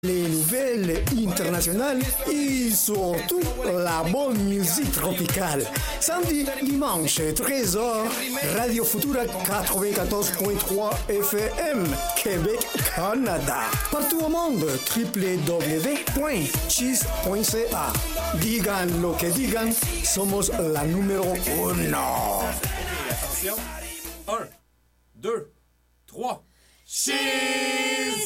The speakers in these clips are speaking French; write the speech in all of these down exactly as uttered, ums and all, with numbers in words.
Les nouvelles internationales et surtout la bonne musique tropicale. Samedi, dimanche, treize heures, Radio Futura quatre-vingt-quatorze point trois F M, Québec, Canada. Partout au monde, w w w point cheese point c a. Digan lo que digan, somos la numéro uno. Attention. Un, deux, trois. Cheese!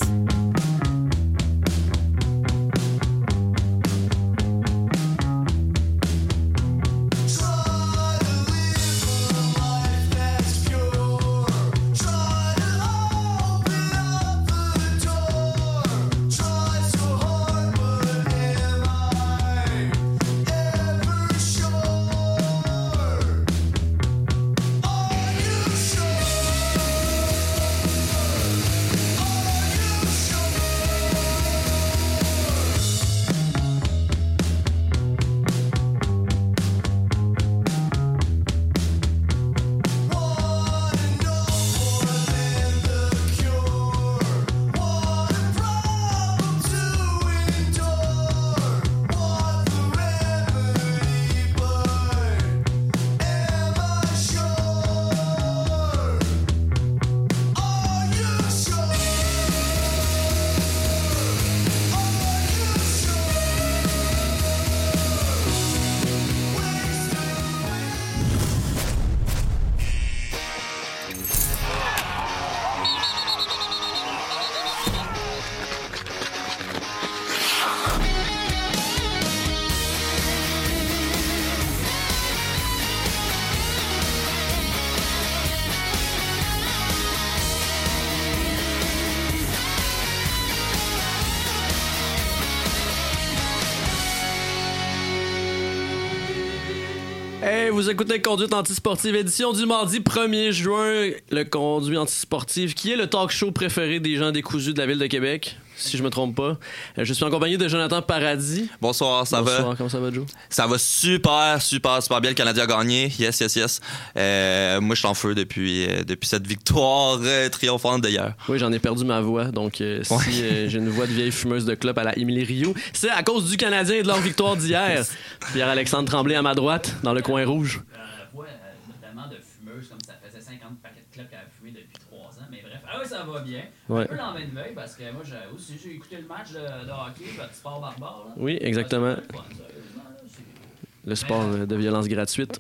Hey, vous écoutez Conduite Antisportive, édition du mardi premier juin. Le Conduit Antisportive, qui est le talk show préféré des gens décousus de la ville de Québec, si je me trompe pas. Je suis en compagnie de Jonathan Paradis. Bonsoir, ça Bonsoir, va? Comment ça va, Joe? Ça va super, super, super bien. Le Canadien a gagné. Yes, yes, yes. Euh, moi, je suis en feu depuis, euh, depuis cette victoire euh, triomphante d'hier. Oui, j'en ai perdu ma voix. Donc, euh, si Ouais. euh, j'ai une voix de vieille fumeuse de clope à la Émilie Rioux, c'est à cause du Canadien et de leur victoire d'hier. Pierre-Alexandre Tremblay à ma droite, dans le coin rouge. Euh, la voix, euh, notamment de fumeuse, comme ça faisait cinquante paquets de clopes qu'elle a fumé depuis trois ans. Mais bref, ah oui, ça va bien. Ouais. Un peu l'envers de veille, parce que moi, j'ai aussi j'ai écouté le match de, de hockey, votre sport barbare. Là. Oui, exactement. Ouais, c'est fun, sérieusement, là, c'est- Le sport euh, de violence gratuite.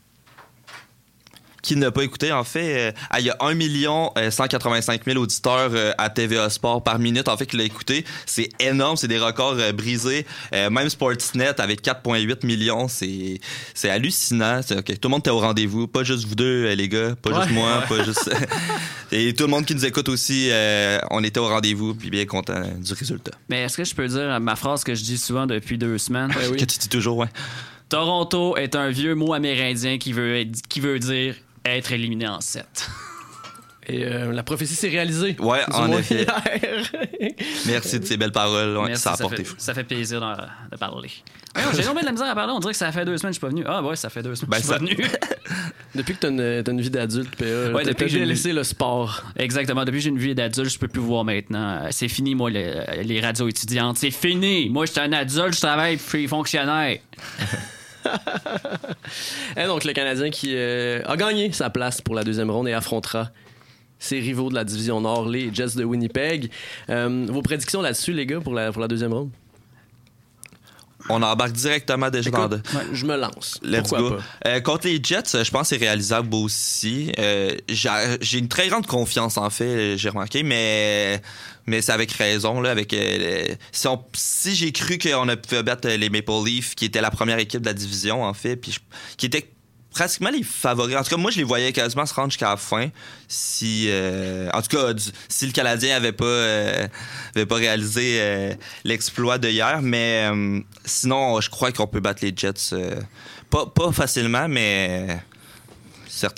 Qui n'a pas écouté, en fait, euh, ah, il y a un million cent quatre-vingt-cinq mille auditeurs euh, à T V A Sport par minute, en fait, qui l'a écouté. C'est énorme, c'est des records euh, brisés. Euh, même Sportsnet, avec quatre virgule huit millions, c'est, c'est hallucinant. C'est, okay, tout le monde était au rendez-vous, pas juste vous deux, euh, les gars, pas Ouais. juste moi, pas juste... Et tout le monde qui nous écoute aussi, euh, on était au rendez-vous, puis bien content du résultat. Mais est-ce que je peux dire ma phrase que je dis souvent depuis deux semaines? Ben oui. Que tu dis toujours, ouais. Toronto est un vieux mot amérindien qui veut, être- qui veut dire être éliminé en sept. Et euh, la prophétie s'est réalisée. Ouais, Du en moins effet. hier. Merci de ces belles paroles, ouais, Merci, ça a ça, apporté fait, fou. ça fait plaisir d'en- de parler. Voyons, j'ai tombé de la misère à parler. On dirait que ça fait deux semaines que je suis pas venu. Ah ouais, ça fait deux semaines Ben, que je suis ça- pas venu. Depuis que t'as une, t'as une vie d'adulte, P A, Ouais, t'as, depuis t'as que j'ai une- délaissé le sport. Exactement. Depuis que j'ai une vie d'adulte, je peux plus voir maintenant. Euh, C'est fini, moi, les, les radios étudiantes. C'est fini. Moi, je suis un adulte, je travaille pour les fonctionnaires. Et donc, le Canadien qui euh, a gagné sa place pour la deuxième ronde et affrontera ses rivaux de la division Nord, les Jets de Winnipeg. Euh, vos prédictions là-dessus, les gars, pour la, pour la deuxième ronde? On embarque directement déjà Écoute, dans... de- je me lance. Let's Pourquoi go. pas? Euh, contre les Jets, je pense que c'est réalisable aussi. Euh, j'ai, j'ai une très grande confiance, en fait, j'ai remarqué, mais, mais c'est avec raison. Là, avec, euh, si, on, si j'ai cru qu'on a pu battre les Maple Leafs, qui était la première équipe de la division, en fait, puis je- qui était pratiquement les favoris. En tout cas, moi, je les voyais quasiment se rendre jusqu'à la fin. Si, euh, en tout cas, du- si le Canadien avait pas, euh, avait pas réalisé euh, l'exploit de hier. Mais euh, sinon, je crois qu'on peut battre les Jets. euh, pas, pas facilement, mais certainement.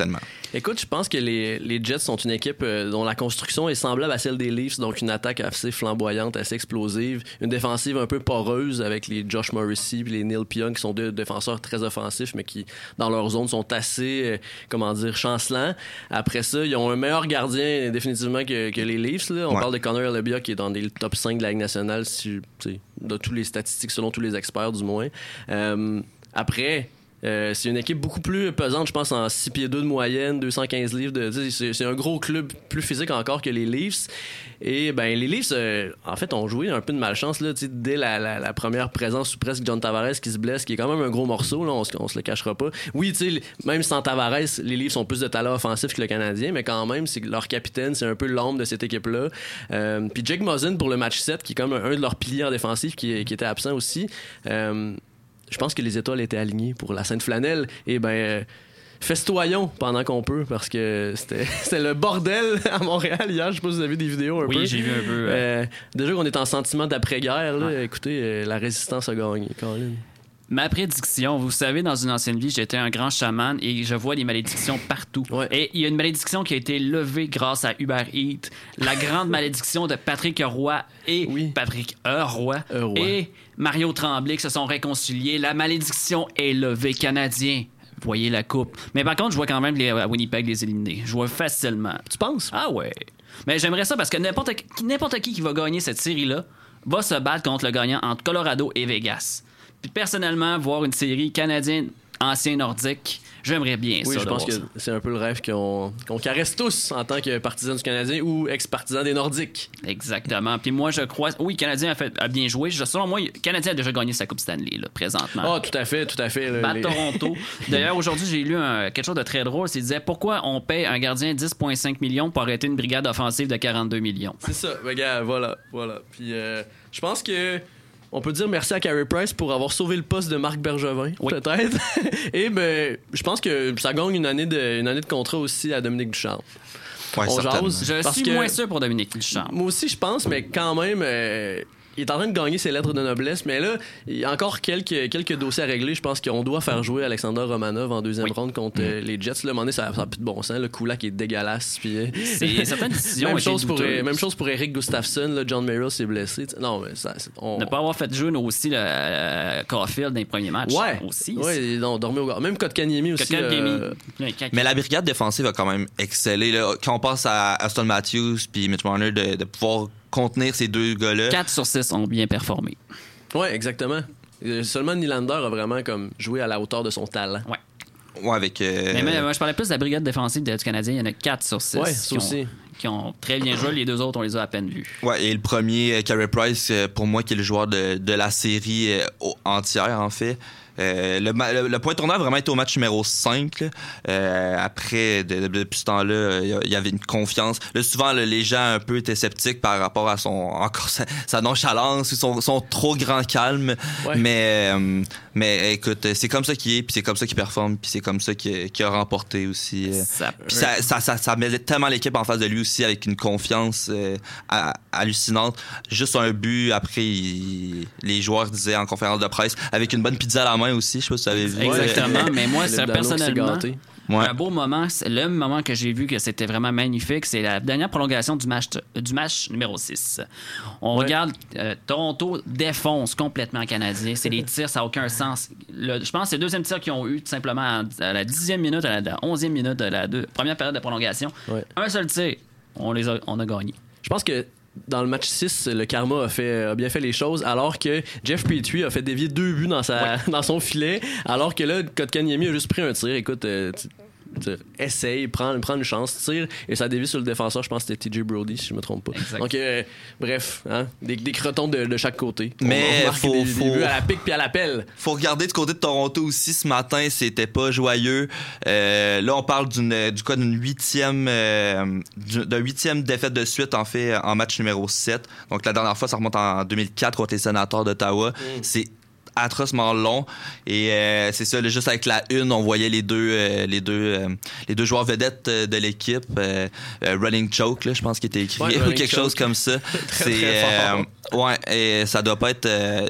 Écoute, je pense que les, les Jets sont une équipe euh, dont la construction est semblable à celle des Leafs, donc une attaque assez flamboyante, assez explosive, une défensive un peu poreuse avec les Josh Morrissey et les Neil Pionk qui sont deux défenseurs très offensifs mais qui, dans leur zone, sont assez, euh, comment dire, chancelants. Après ça, ils ont un meilleur gardien définitivement que, que les Leafs. Là. On ouais. parle de Connor Hellebuyck qui est dans les top cinq de la Ligue nationale, si, de tous les statistiques, selon tous les experts du moins. Euh, après... Euh, c'est une équipe beaucoup plus pesante, je pense, en six pieds deux de moyenne, deux cent quinze livres. De, c'est, c'est un gros club plus physique encore que les Leafs. Et ben les Leafs, euh, en fait, ont joué un peu de malchance là, dès la, la, la première présence ou presque John Tavares qui se blesse, qui est quand même un gros morceau, là, on, se, on se le cachera pas. Oui, même sans Tavares, les Leafs ont plus de talent offensif que le Canadien, mais quand même, c'est leur capitaine, c'est un peu l'ombre de cette équipe-là. Euh, Puis Jake Muzzin pour le match sept, qui est comme un, un de leurs piliers en défensif, qui, qui était absent aussi. Euh, Je pense que les étoiles étaient alignées pour la Sainte Flanelle. Et ben, euh, festoyons pendant qu'on peut, parce que c'était, c'était le bordel à Montréal hier. Je sais pas si vous avez vu des vidéos un oui, peu. Oui, j'ai vu un peu. Ouais. Euh, déjà qu'on est en sentiment d'après-guerre, là, ouais. Écoutez, euh, la résistance a gagné, Colin. Ma prédiction, vous savez, dans une ancienne vie, j'étais un grand chaman et je vois des malédictions partout. Ouais. Et il y a une malédiction qui a été levée grâce à Uber Eats. La grande malédiction de Patrick Roy et oui. Patrick Roy et Mario Tremblay qui se sont réconciliés. La malédiction est levée, Canadien. Voyez la coupe. Mais par contre, je vois quand même les, à Winnipeg les éliminer. Je vois facilement. Tu penses? Ah ouais. Mais j'aimerais ça parce que n'importe qui, n'importe qui qui va gagner cette série-là va se battre contre le gagnant entre Colorado et Vegas. Puis personnellement, voir une série canadienne ancien nordique, j'aimerais bien oui, ça. Oui, je pense que ça. C'est un peu le rêve qu'on, qu'on caresse tous en tant que partisans du Canadien ou ex-partisans des Nordiques. Exactement. Puis moi, je crois... Oui, le Canadien a, fait, a bien joué. Je, selon moi, le Canadien a déjà gagné sa Coupe Stanley, là, présentement. Ah, oh, tout à fait, tout à fait. Là, Battre les... Toronto. D'ailleurs, aujourd'hui, j'ai lu un, quelque chose de très drôle. Il disait, pourquoi on paye un gardien dix virgule cinq millions pour arrêter une brigade offensive de quarante-deux millions? C'est ça. Regarde, voilà, voilà. Puis euh, je pense que... On peut dire merci à Carey Price pour avoir sauvé le poste de Marc Bergevin, oui. peut-être. Et ben, je pense que ça gagne une année de, une année de contrat aussi à Dominique Ducharme. Ouais, on jase. Je parce suis que, moins sûr pour Dominique Ducharme. Moi aussi, je pense, mais quand même... Euh, il est en train de gagner ses lettres de noblesse, mais là, il y a encore quelques, quelques dossiers à régler. Je pense qu'on doit faire jouer Alexander Romanov en deuxième oui. ronde contre euh, les Jets. Là, à un moment donné, ça n'a plus de bon sens. Le Kulak est dégueulasse. Puis, euh, c'est certaines décisions. même, chose pour, euh, même chose pour Eric Gustafsson. Là, John Merrill s'est blessé. T'sais. Non, mais ça. On... Ne pas avoir fait jeu aussi le euh, Caulfield dans les premiers matchs. Ouais. Aussi. Oui, on dormait au gars. Même Kotkaniemi aussi. Kotkaniemi. Euh... Mais la brigade défensive a quand même excellé. Là. Quand on pense à Aston Matthews puis Mitch Marner, de, de pouvoir contenir ces deux gars-là. quatre sur six ont bien performé. Oui, exactement. Seulement Nylander a vraiment comme joué à la hauteur de son talent. Ouais. Ouais, avec. Euh... Mais, mais moi, je parlais plus de la brigade défensive du Canadien. Il y en a quatre sur six. Ouais, ça aussi. Ont, qui ont très bien joué. Les deux autres, on les a à peine vus. Ouais, et le premier, Carey Price, pour moi, qui est le joueur de, de la série entière, en fait. Euh, le, le, le point tournant a vraiment été au match numéro cinq. Euh, après, de, de, depuis ce temps-là, il y avait une confiance. Là, souvent, là, les gens un peu étaient sceptiques par rapport à son encore sa, sa nonchalance, son, son trop grand calme. Ouais. Mais, euh, mais écoute, c'est comme ça qu'il est, puis c'est comme ça qu'il performe, puis c'est comme ça qu'il, qu'il a remporté aussi. Ça, puis ça, ça, ça, ça met tellement l'équipe en face de lui aussi avec une confiance euh, à, hallucinante. Juste un but, après, il, les joueurs disaient en conférence de presse, avec une bonne pizza à la main aussi, je sais pas si vous avez vu. Exactement, mais moi, c'est personnellement, Ouais. Un beau moment, le moment que j'ai vu que c'était vraiment magnifique, c'est la dernière prolongation du match, du match numéro six. On ouais. regarde, euh, Toronto défonce complètement le Canadien. C'est des tirs, ça n'a aucun sens. Le, je pense que c'est le deuxième tir qu'ils ont eu tout simplement à la dixième minute, à la onzième minute de la deux, première période de prolongation. Ouais. Un seul tir, on, les a, on a gagné. Je pense que dans le match six, le karma a, fait, a bien fait les choses, alors que Jeff Petrie a fait dévier deux buts dans, sa, ouais. dans son filet, alors que là, Kotkaniemi a juste pris un tir. Écoute, euh, tu, tu, essaye, prends, prends une chance, tire, et ça dévie sur le défenseur. Je pense que c'était T J Brody, si je me trompe pas. Exact. Donc, euh, bref, hein, des, des crotons de, de chaque côté. Mais il faut, des, faut... des buts à la pique puis à la pelle. Faut regarder du côté de Toronto aussi. Ce matin, c'était pas joyeux. Euh, là, on parle d'une, du cas d'une huitième, euh, d'un huitième défaite de suite, en fait, en match numéro sept. Donc, la dernière fois, ça remonte en deux mille quatre contre les Sénateurs d'Ottawa. Mm. C'est atrocement long et euh, c'est ça, là, juste avec la une, on voyait les deux euh, les deux euh, les deux joueurs vedettes euh, de l'équipe euh, euh, running choke là, je pense qu'il était écrit ouais, ou quelque choke. Chose comme ça. très, c'est très fort. euh, ouais, et ça doit pas être euh,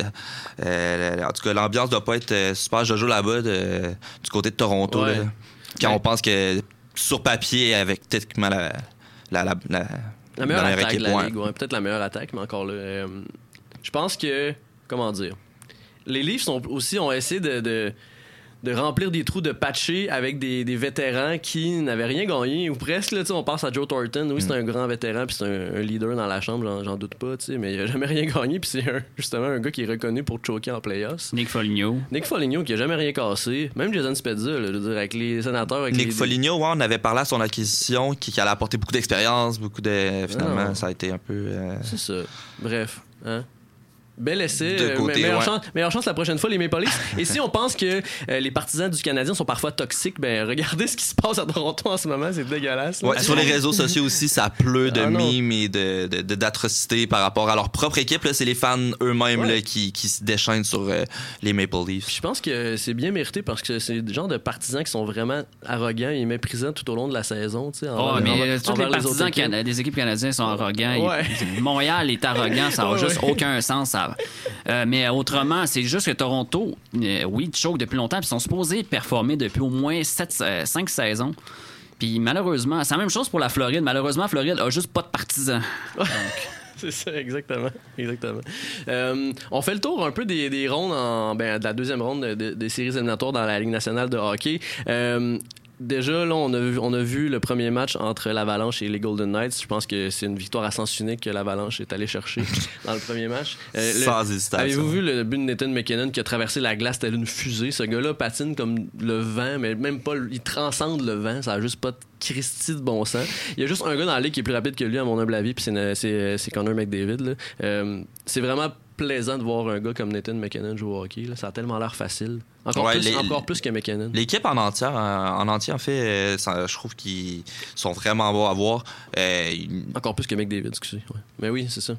euh, en tout cas l'ambiance doit pas être euh, super jojo là-bas de, du côté de Toronto ouais. là, quand ouais. on pense que sur papier, avec techniquement la, la, la, la, la meilleure la attaque équipe, de la ouais. Ligue. Ouais, peut-être la meilleure attaque, mais encore là. Euh, je pense que. Comment dire? Les Leafs sont aussi ont essayé de. de de remplir des trous de patcher avec des, des vétérans qui n'avaient rien gagné ou presque là, on pense à Joe Thornton, oui c'est un grand vétéran puis c'est un, un leader dans la chambre, j'en, j'en doute pas, mais il a jamais rien gagné puis c'est un, justement un gars qui est reconnu pour choquer en playoffs. Nick Foligno Nick Foligno qui a jamais rien cassé, même Jason Spezza là, je veux dire, avec les sénateurs avec Nick les... Foligno, ouais, on avait parlé à son acquisition qui, qui allait apporter beaucoup d'expérience, beaucoup de finalement non. ça a été un peu euh... c'est ça, bref hein. Bel essai, De côté, euh, meilleure, ouais. chance, meilleure chance la prochaine fois les Maple Leafs. Et si on pense que euh, les partisans du Canadien sont parfois toxiques, ben regardez ce qui se passe à Toronto en ce moment, c'est dégueulasse. Ouais, sur les réseaux sociaux aussi, ça pleut de Ah non. mimes et de, de, de- d'atrocités par rapport à leur propre équipe. Là, c'est les fans eux-mêmes Ouais. là, qui, qui se déchaînent sur euh, les Maple Leafs. Je pense que c'est bien mérité parce que c'est le genre de partisans qui sont vraiment arrogants et méprisants tout au long de la saison. Tu sais, Oh, envers- mais envers- tous envers les les autres partisans équipes. cana- des équipes canadiennes sont arrogants. Ouais. Il- Montréal est arrogant, ça n'a Ouais, juste ouais. aucun sens. Ça. Euh, mais autrement, c'est juste que Toronto, euh, oui, choke depuis longtemps, puis ils sont supposés performer depuis au moins cinq saisons. Puis malheureusement, c'est la même chose pour la Floride. Malheureusement, Floride a juste pas de partisans. C'est ça, exactement. exactement. Euh, on fait le tour un peu des, des rondes, en, ben, de la deuxième ronde de- de- des séries éliminatoires dans la Ligue nationale de hockey. Euh, Déjà, là, on a, vu, on a vu le premier match entre l'Avalanche et les Golden Knights. Je pense que c'est une victoire à sens unique que l'Avalanche est allé chercher dans le premier match. Euh, le- Sans hésitation. Avez-vous vu le but de Nathan McKinnon qui a traversé la glace telle une fusée? Ce gars-là patine comme le vent, mais même pas... Il transcende le vent. Ça a juste pas de Christy de bon sens. Il y a juste un gars dans la ligue qui est plus rapide que lui, à mon humble avis, puis c'est, c'est, c'est Connor McDavid. Là. Euh, c'est vraiment plaisant de voir un gars comme Nathan McKinnon jouer au hockey. Là. Ça a tellement l'air facile. Encore, Ouais, plus, les- encore plus que McKinnon. L'équipe en entier, en, en entier, en fait, euh, ça- je trouve qu'ils sont vraiment beaux à voir. Euh, ils- Encore plus que McDavid, excusez. Ouais. Mais oui, c'est ça.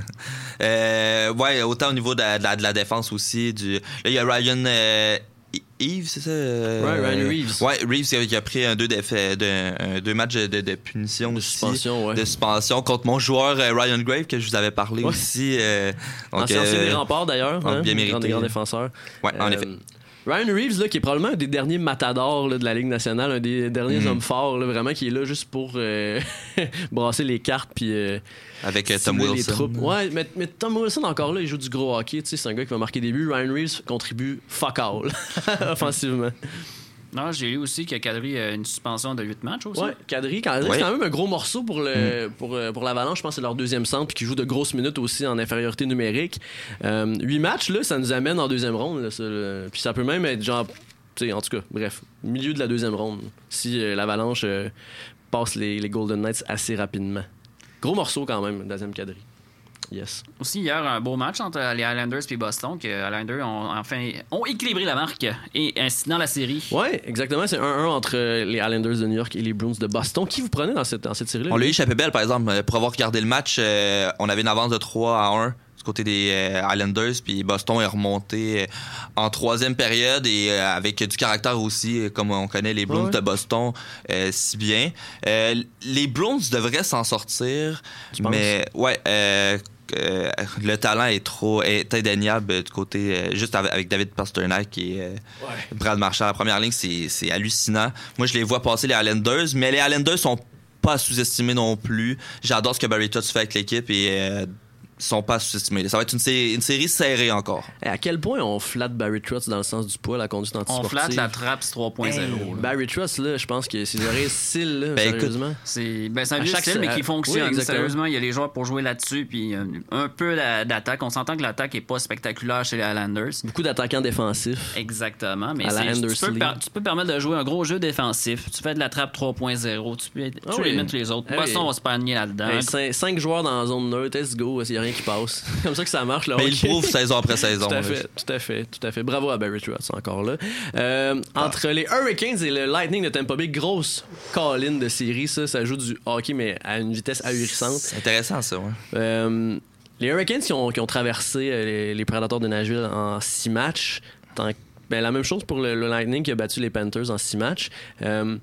euh, ouais, autant au niveau de la, de la, de la défense aussi. Du... Là, il y a Ryan euh, Yves, c'est ça? euh, Ouais, Ryan Reeves. Ouais, Reeves qui a, qui a pris un deux, d'effet- de, un deux matchs de, de punition De aussi. suspension, ouais. De suspension contre mon joueur euh, Ryan Grave, que je vous avais parlé Ouais. aussi. euh, donc, Ancien ancien euh, des remparts, d'ailleurs. ah, Hein? bien mérité. Grand, des grands défenseurs. Ouais, en Euh, effet. Ryan Reeves, là, qui est probablement un des derniers matadors là, de la Ligue nationale, un des derniers Mhm. hommes forts, là, vraiment, qui est là juste pour euh, brasser les cartes puis euh, Avec euh, Tom stimuler les Wilson. troupes. Ouais, mais, mais Tom Wilson, encore là, il joue du gros hockey. Tu sais, c'est un gars qui va marquer des buts. Ryan Reeves contribue fuck all offensivement. Non, j'ai lu aussi qu'il a cadré euh, une suspension de huit matchs aussi. Ouais, Kadri, Kadri Ouais. c'est quand même un gros morceau pour le pour, euh, pour l'Avalanche. Je pense que c'est leur deuxième centre puis qui joue de grosses minutes aussi en infériorité numérique. Euh, huit matchs, là, ça nous amène en deuxième ronde. Là, ça, là. Puis ça peut même être genre, tu sais, en tout cas, bref, milieu de la deuxième ronde. Si euh, l'Avalanche euh, passe les, les Golden Knights assez rapidement. Gros morceau quand même, deuxième Kadri. Yes. Aussi, hier, un beau match entre les Islanders et Boston, que les Islanders ont enfin ont équilibré la marque et ainsi dans la série. Ouais, exactement. C'est un un entre euh, les Islanders de New York et les Bruins de Boston. Qui vous prenez dans cette, dans cette série-là? On l'a eu échappé belle, par exemple. Euh, Pour avoir regardé le match, euh, on avait une avance de trois à un du côté des euh, Islanders, puis Boston est remonté euh, en troisième période et euh, avec du caractère aussi, euh, comme on connaît les Bruins Ouais. de Boston euh, si bien. Euh, les Bruins devraient s'en sortir, Tu penses? mais ouais. Euh, euh, le talent est trop est indéniable du côté euh, juste avec, avec David Pastrnak et euh, Brad Marchand à la première ligne, c'est, c'est hallucinant. Moi je les vois passer les Islanders, mais les Islanders sont pas à sous-estimer non plus. J'adore ce que Barry Trotz fait avec l'équipe et euh, sont pas à sous-estimer. Ça va être une, sé- une série serrée encore. Et à quel point on flatte Barry Trotz dans le sens du poids, la conduite On antisportive? flatte la Traps trois point zéro. Hey, là. Barry Trotz, là, je pense que ses oreilles cils, là, Ben, écoute, sérieusement. C'est ben, c'est un À vieux chaque- style, mais à- qui fonctionne. oui, exactement. Sérieusement, il y a les joueurs pour jouer là-dessus, puis euh, un peu d'a- d'attaque. On s'entend que l'attaque est pas spectaculaire chez les Islanders. Beaucoup d'attaquants défensifs. Exactement, mais À la c'est- tu, Anderson peux per- League. tu peux permettre de jouer un gros jeu défensif. Tu fais de la trappe trois point zéro. Tu peux tu Ah oui. élimines tous les autres. Ah Boston oui. va se panier là-dedans. Hey, cin- cinq joueurs dans la zone neutre, let's go, il n'y a rien qui passe. comme ça que ça marche, là. Mais il prouve saison après saison. Tout à là. fait, tout à fait, tout à fait. Bravo à Barry Trotz, encore là. Euh, entre les Hurricanes et le Lightning de Tampa Bay, grosse call-in de série, ça, ça joue du hockey, mais à une vitesse ahurissante. C'est intéressant ça, ouais. Euh, les Hurricanes qui ont, qui ont traversé euh, les, les Predators de Nashville en six matchs. Tant- ben, la même chose pour le, le Lightning qui a battu les Panthers en six matchs. Euh,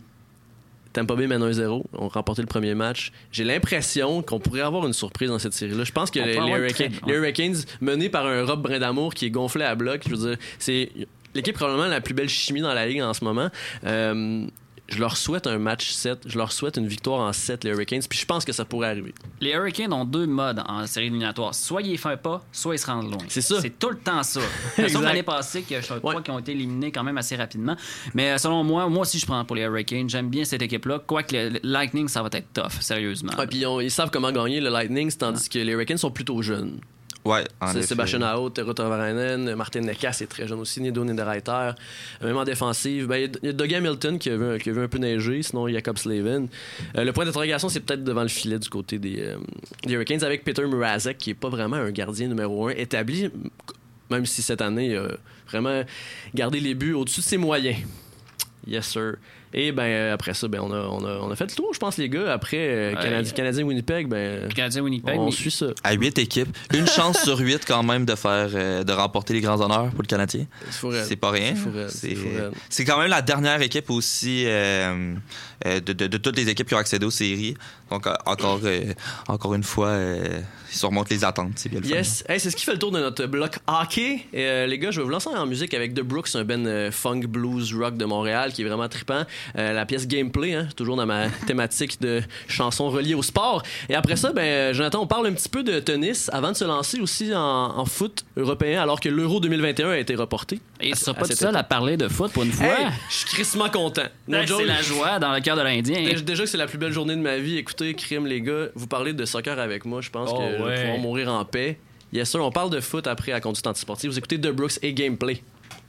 Tampa Bay mène un zéro. On a remporté le premier match. J'ai l'impression qu'on pourrait avoir une surprise dans cette série-là. Je pense que On les, peut les avoir Hurricanes, très- les Hurricanes, menés par un Rob Brindamour qui est gonflé à bloc, je veux dire, c'est l'équipe probablement la plus belle chimie dans la ligue en ce moment. Euh, je leur souhaite un match sept. Je leur souhaite une victoire en sept, les Hurricanes. Puis je pense que ça pourrait arriver. Les Hurricanes ont deux modes en série éliminatoire. Soit ils ne font pas, soit ils se rendent loin. C'est ça. C'est tout le temps ça. Sauf l'année passée, que je crois Ouais. qu'ils ont été éliminés quand même assez rapidement. Mais selon moi, moi aussi, je prends pour les Hurricanes. J'aime bien cette équipe-là. Quoique le Lightning, ça va être tough, sérieusement. Ouais, puis ils, ont- ils savent comment gagner le Lightning, tandis que les Hurricanes sont plutôt jeunes. Ouais, en C'est effet. Sébastien Aho, Tero Tavarainen, Martin Necas est très jeune aussi, Nido Niederreiter. Même en défensive, ben, il y a Doug Hamilton qui a, vu, qui a vu un peu neiger, sinon Jacob Slavin. Euh, le point d'interrogation, c'est peut-être devant le filet du côté des, euh, des Hurricanes avec Peter Mrazek, qui est pas vraiment un gardien numéro un établi, même si cette année, il a vraiment gardé les buts au-dessus de ses moyens. Yes, sir. Et ben après ça, ben on a, on a, on a fait le tour, je pense, les gars. Après euh, Canadi- Ouais. Canadien-Winnipeg, ben Le Canadien Winnipeg, on mais- suit ça. À huit équipes. Une chance sur huit quand même de faire euh, de remporter les grands honneurs pour le Canadien. C'est fou, raide. C'est pas rien. C'est fou, raide. C'est C'est fou, raide. c'est quand même la dernière équipe aussi euh, euh, de, de- de toutes les équipes qui ont accédé aux séries. Donc euh, encore, euh, encore une fois, euh, ils surmontent les attentes. C'est bien le fun. Yes. Hey, c'est ce qui fait le tour de notre bloc hockey. Et, euh, les gars, je vais vous lancer en musique avec The Brooks, un band euh, funk blues rock de Montréal qui est vraiment trippant. Euh, la pièce Gameplay, hein, toujours dans ma thématique de chansons reliées au sport. Et après ça, ben, Jonathan, on parle un petit peu de tennis avant de se lancer aussi en, en foot européen alors que l'Euro deux mille vingt et un a été reporté. Et tu À- seras à pas tout cet seul été. à parler de foot pour une fois. Hey, je suis crissement content. No Hey, joke. c'est la joie dans le cœur de l'Indien. Déjà- Déjà que c'est la plus belle journée de ma vie. Écoutez, crime, les gars, vous parlez de soccer avec moi. Je pense Oh, que je vais ouais. pouvoir mourir en paix. Yes, sir. On parle de foot après à Conduite Antisportive. Vous écoutez The Brooks et Gameplay.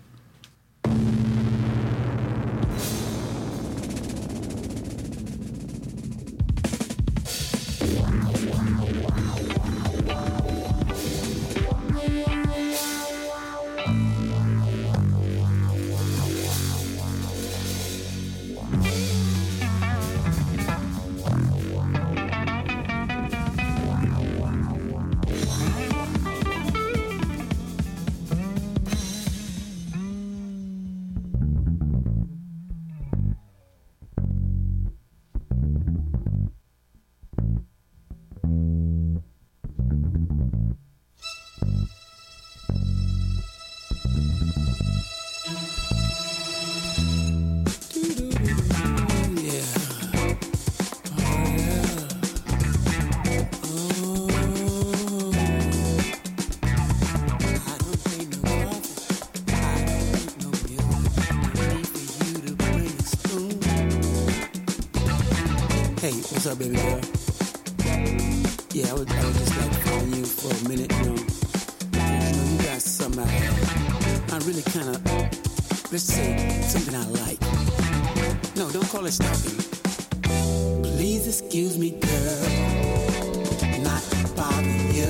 Hey, what's up, baby girl? Yeah, I would, I would just like to call you for a minute, you know. Because, you know, you got something I, I really kind of, let's say, something I like. No, don't call it stalking. Please excuse me, girl, not bothering you.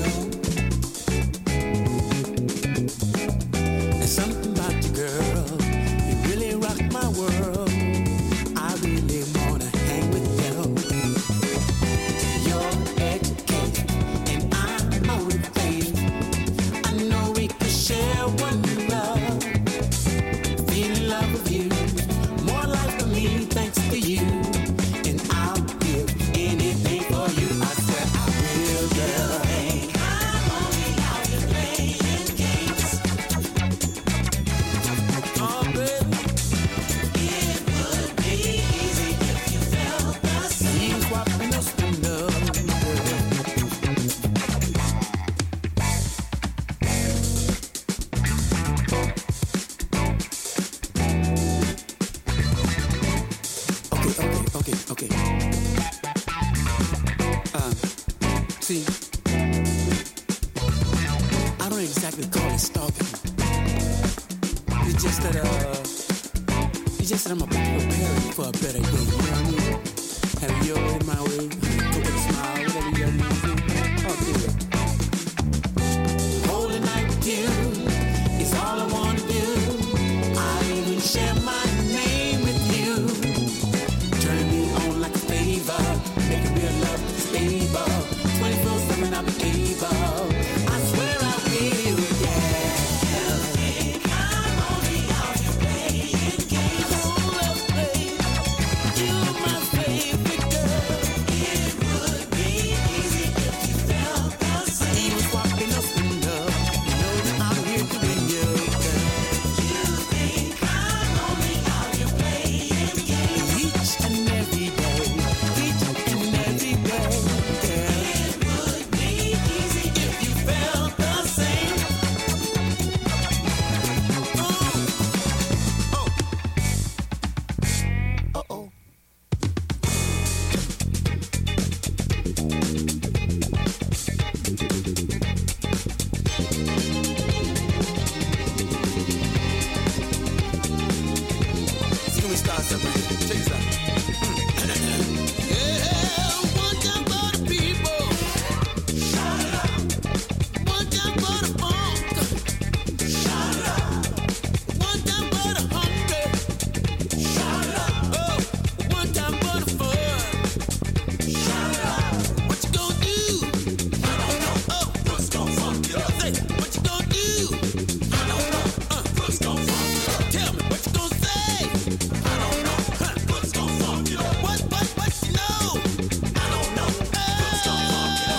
There's something about you, girl, you really rock my world. I really wanna hang with you. You're educated and I'm motivated. I know we could share one love. Feel in love with you. More life for me thanks to you. And I'll give anything for you. I swear I will, girl. I'm only out here playing games. Oh, baby. It would be easy if you felt the same. Swapping us to love, Okay, okay, okay, okay. Uh, see, I don't exactly call it stalking. It's just that, uh, it's just that I'm preparing for a better day, you know what I mean? Have your way, my way, go with a smile, whatever you gotta do. Oh, there you go. Whole night with you is all I wanna do. I even share my name with you. Turn me on like a favor, make real love stable. twenty-four seven I'm able. I swear I will, yeah. I'm only out here playing games. Hold up, babe. You're my favorite girl. It would be start something right here. Check this out. Yeah, one time for the people. One time for the funk. One time for the hungry. Oh, one time for the fun. What you gonna do? I don't know. Oh, what's gonna funk you up? Say, what you gonna do? I don't know. Uh, what's gonna funk you up? Tell me what you gonna say. I don't know. Huh, what's gonna funk you up? What, what, what you know? I don't know. What's gonna funk you up?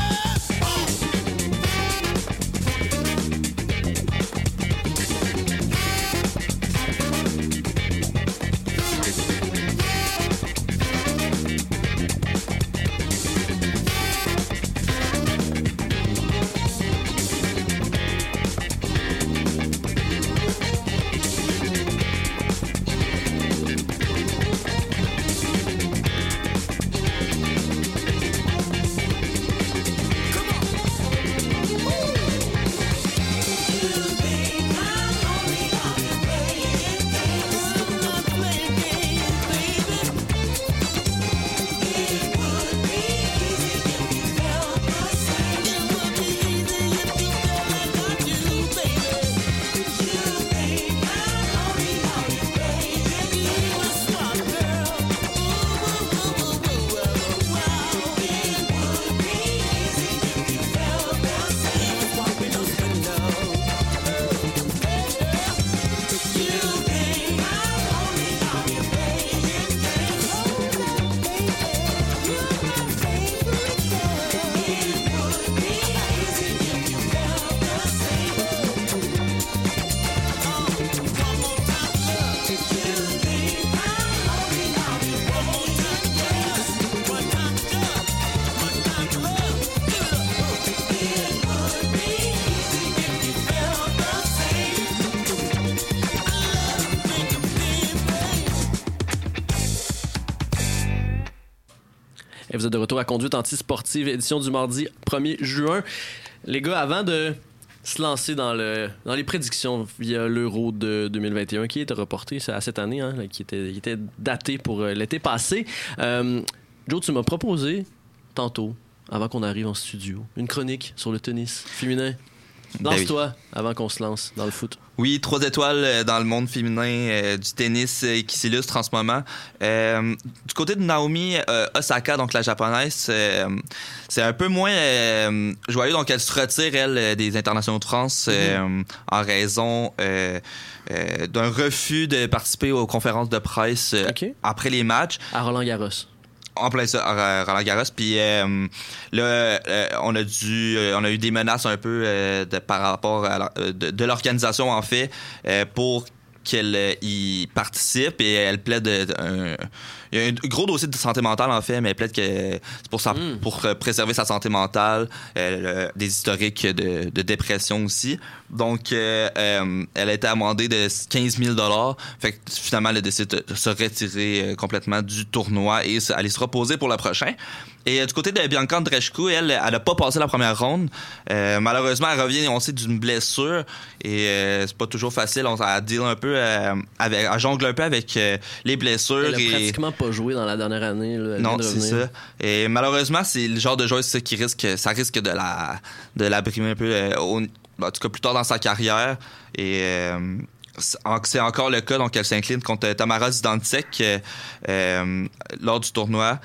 Et vous êtes de retour à Conduite antisportive, édition du mardi premier juin. Les gars, avant de se lancer dans, le, dans les prédictions via l'Euro de deux mille vingt et un, qui était reporté à cette année, hein, qui, était, qui était daté pour l'été passé, euh, Joe, tu m'as proposé tantôt, avant qu'on arrive en studio, une chronique sur le tennis féminin. Lance-toi ben oui. avant qu'on se lance dans le foot. Oui, trois étoiles dans le monde féminin euh, du tennis euh, qui s'illustre en ce moment. Euh, du côté de Naomi euh, Osaka, donc la japonaise, euh, c'est un peu moins euh, joyeux. Donc, elle se retire, elle, des internationaux de France euh, mm-hmm. en raison euh, euh, d'un refus de participer aux conférences de presse euh, okay. après les matchs. À Roland-Garros. En plein ça, à Roland-Garros. Puis euh, là, euh, on a dû, euh, on a eu des menaces un peu euh, de, par rapport à la, de, de l'organisation en fait euh, pour qu'elle euh, y participe et elle plaide un, il y a un gros dossier de santé mentale en fait, mais elle plaide que c'est pour, sa, mm. pour préserver sa santé mentale, euh, des historiques de, de dépression aussi. Donc, euh, euh, elle a été amendée de quinze mille dollars. Fait que finalement, elle a décidé de se retirer complètement du tournoi et aller se reposer pour le prochain. Et euh, du côté de Bianca Andreescu, elle, elle n'a pas passé la première ronde. Euh, malheureusement, elle revient, on sait, d'une blessure. Et euh, c'est pas toujours facile. On a deal un peu euh, avec, à jongler un peu avec euh, les blessures. Elle a et... pratiquement pas joué dans la dernière année. Là, non, c'est ça. Et malheureusement, c'est le genre de joueuse qui risque, ça risque de la, de la brimer un peu, euh, au, en tout cas plus tard dans sa carrière. Et euh, c'est encore le cas, donc elle s'incline contre Tamara Zidansek euh, euh, lors du tournoi.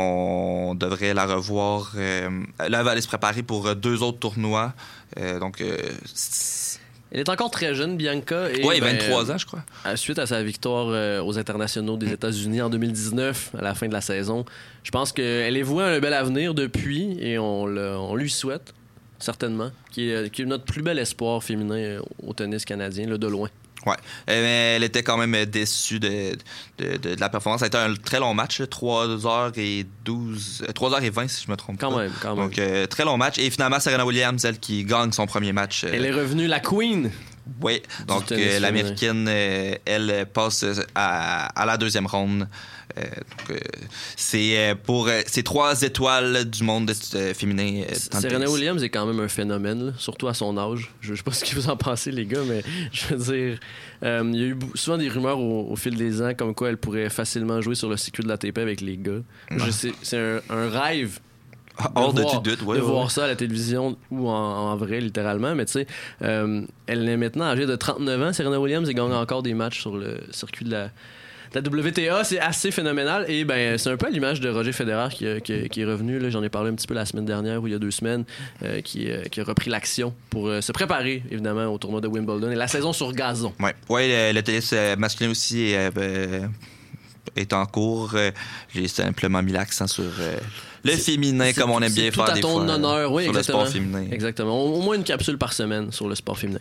On devrait la revoir. Euh, là, elle va aller se préparer pour deux autres tournois. Euh, donc, euh, elle est encore très jeune, Bianca. Oui, ben, vingt-trois ans, je crois. Suite à sa victoire euh, aux internationaux des États-Unis en deux mille dix-neuf, à la fin de la saison, je pense qu'elle est vouée à un bel avenir depuis et on, le, on lui souhaite, certainement, qui est, qui est notre plus bel espoir féminin au tennis canadien, là, de loin. Ouais, mais elle était quand même déçue de, de, de, de la performance. Ça a été un très long match, trois heures et douze, trois heures et vingt si je me trompe quand pas. Même, quand même. Donc, euh, très long match. Et finalement, Serena Williams, elle qui gagne son premier match. Euh... Elle est revenue la queen. Oui, donc tennis euh, féminin. l'américaine, euh, elle passe à, à la deuxième ronde. Euh, donc, euh, c'est euh, pour euh, ces trois étoiles du monde euh, féminin. Euh, dans le Serena tennis. Williams est quand même un phénomène, là, surtout à son âge. Je ne sais pas ce que vous en pensez, les gars, mais je veux dire, euh, il y a eu bou- souvent des rumeurs au, au fil des ans comme quoi elle pourrait facilement jouer sur le circuit de l'A T P avec les gars. Je sais, c'est un, un rêve. Hors de voir, tout doute, ouais, de ouais, voir ouais. ça à la télévision ou en, en vrai, littéralement. Mais tu sais, euh, elle est maintenant âgée de trente-neuf ans, Serena Williams, et gagne encore des matchs sur le circuit de la, de la W T A. C'est assez phénoménal. Et ben, c'est un peu à l'image de Roger Federer qui, a- qui, a- qui est revenu. Là, j'en ai parlé un petit peu la semaine dernière ou il y a deux semaines, euh, qui, euh, qui a repris l'action pour euh, se préparer, évidemment, au tournoi de Wimbledon et la saison sur gazon. Ouais, ouais, le, le tennis euh, masculin aussi est, euh, est en cours. Euh, J'ai simplement mis l'accent sur euh, le C'est- féminin, c'est comme on aime tout- bien c'est faire tout à des ton fois. honneur, oui, sur exactement. le sport féminin. Exactement. Au, au moins une capsule par semaine sur le sport féminin.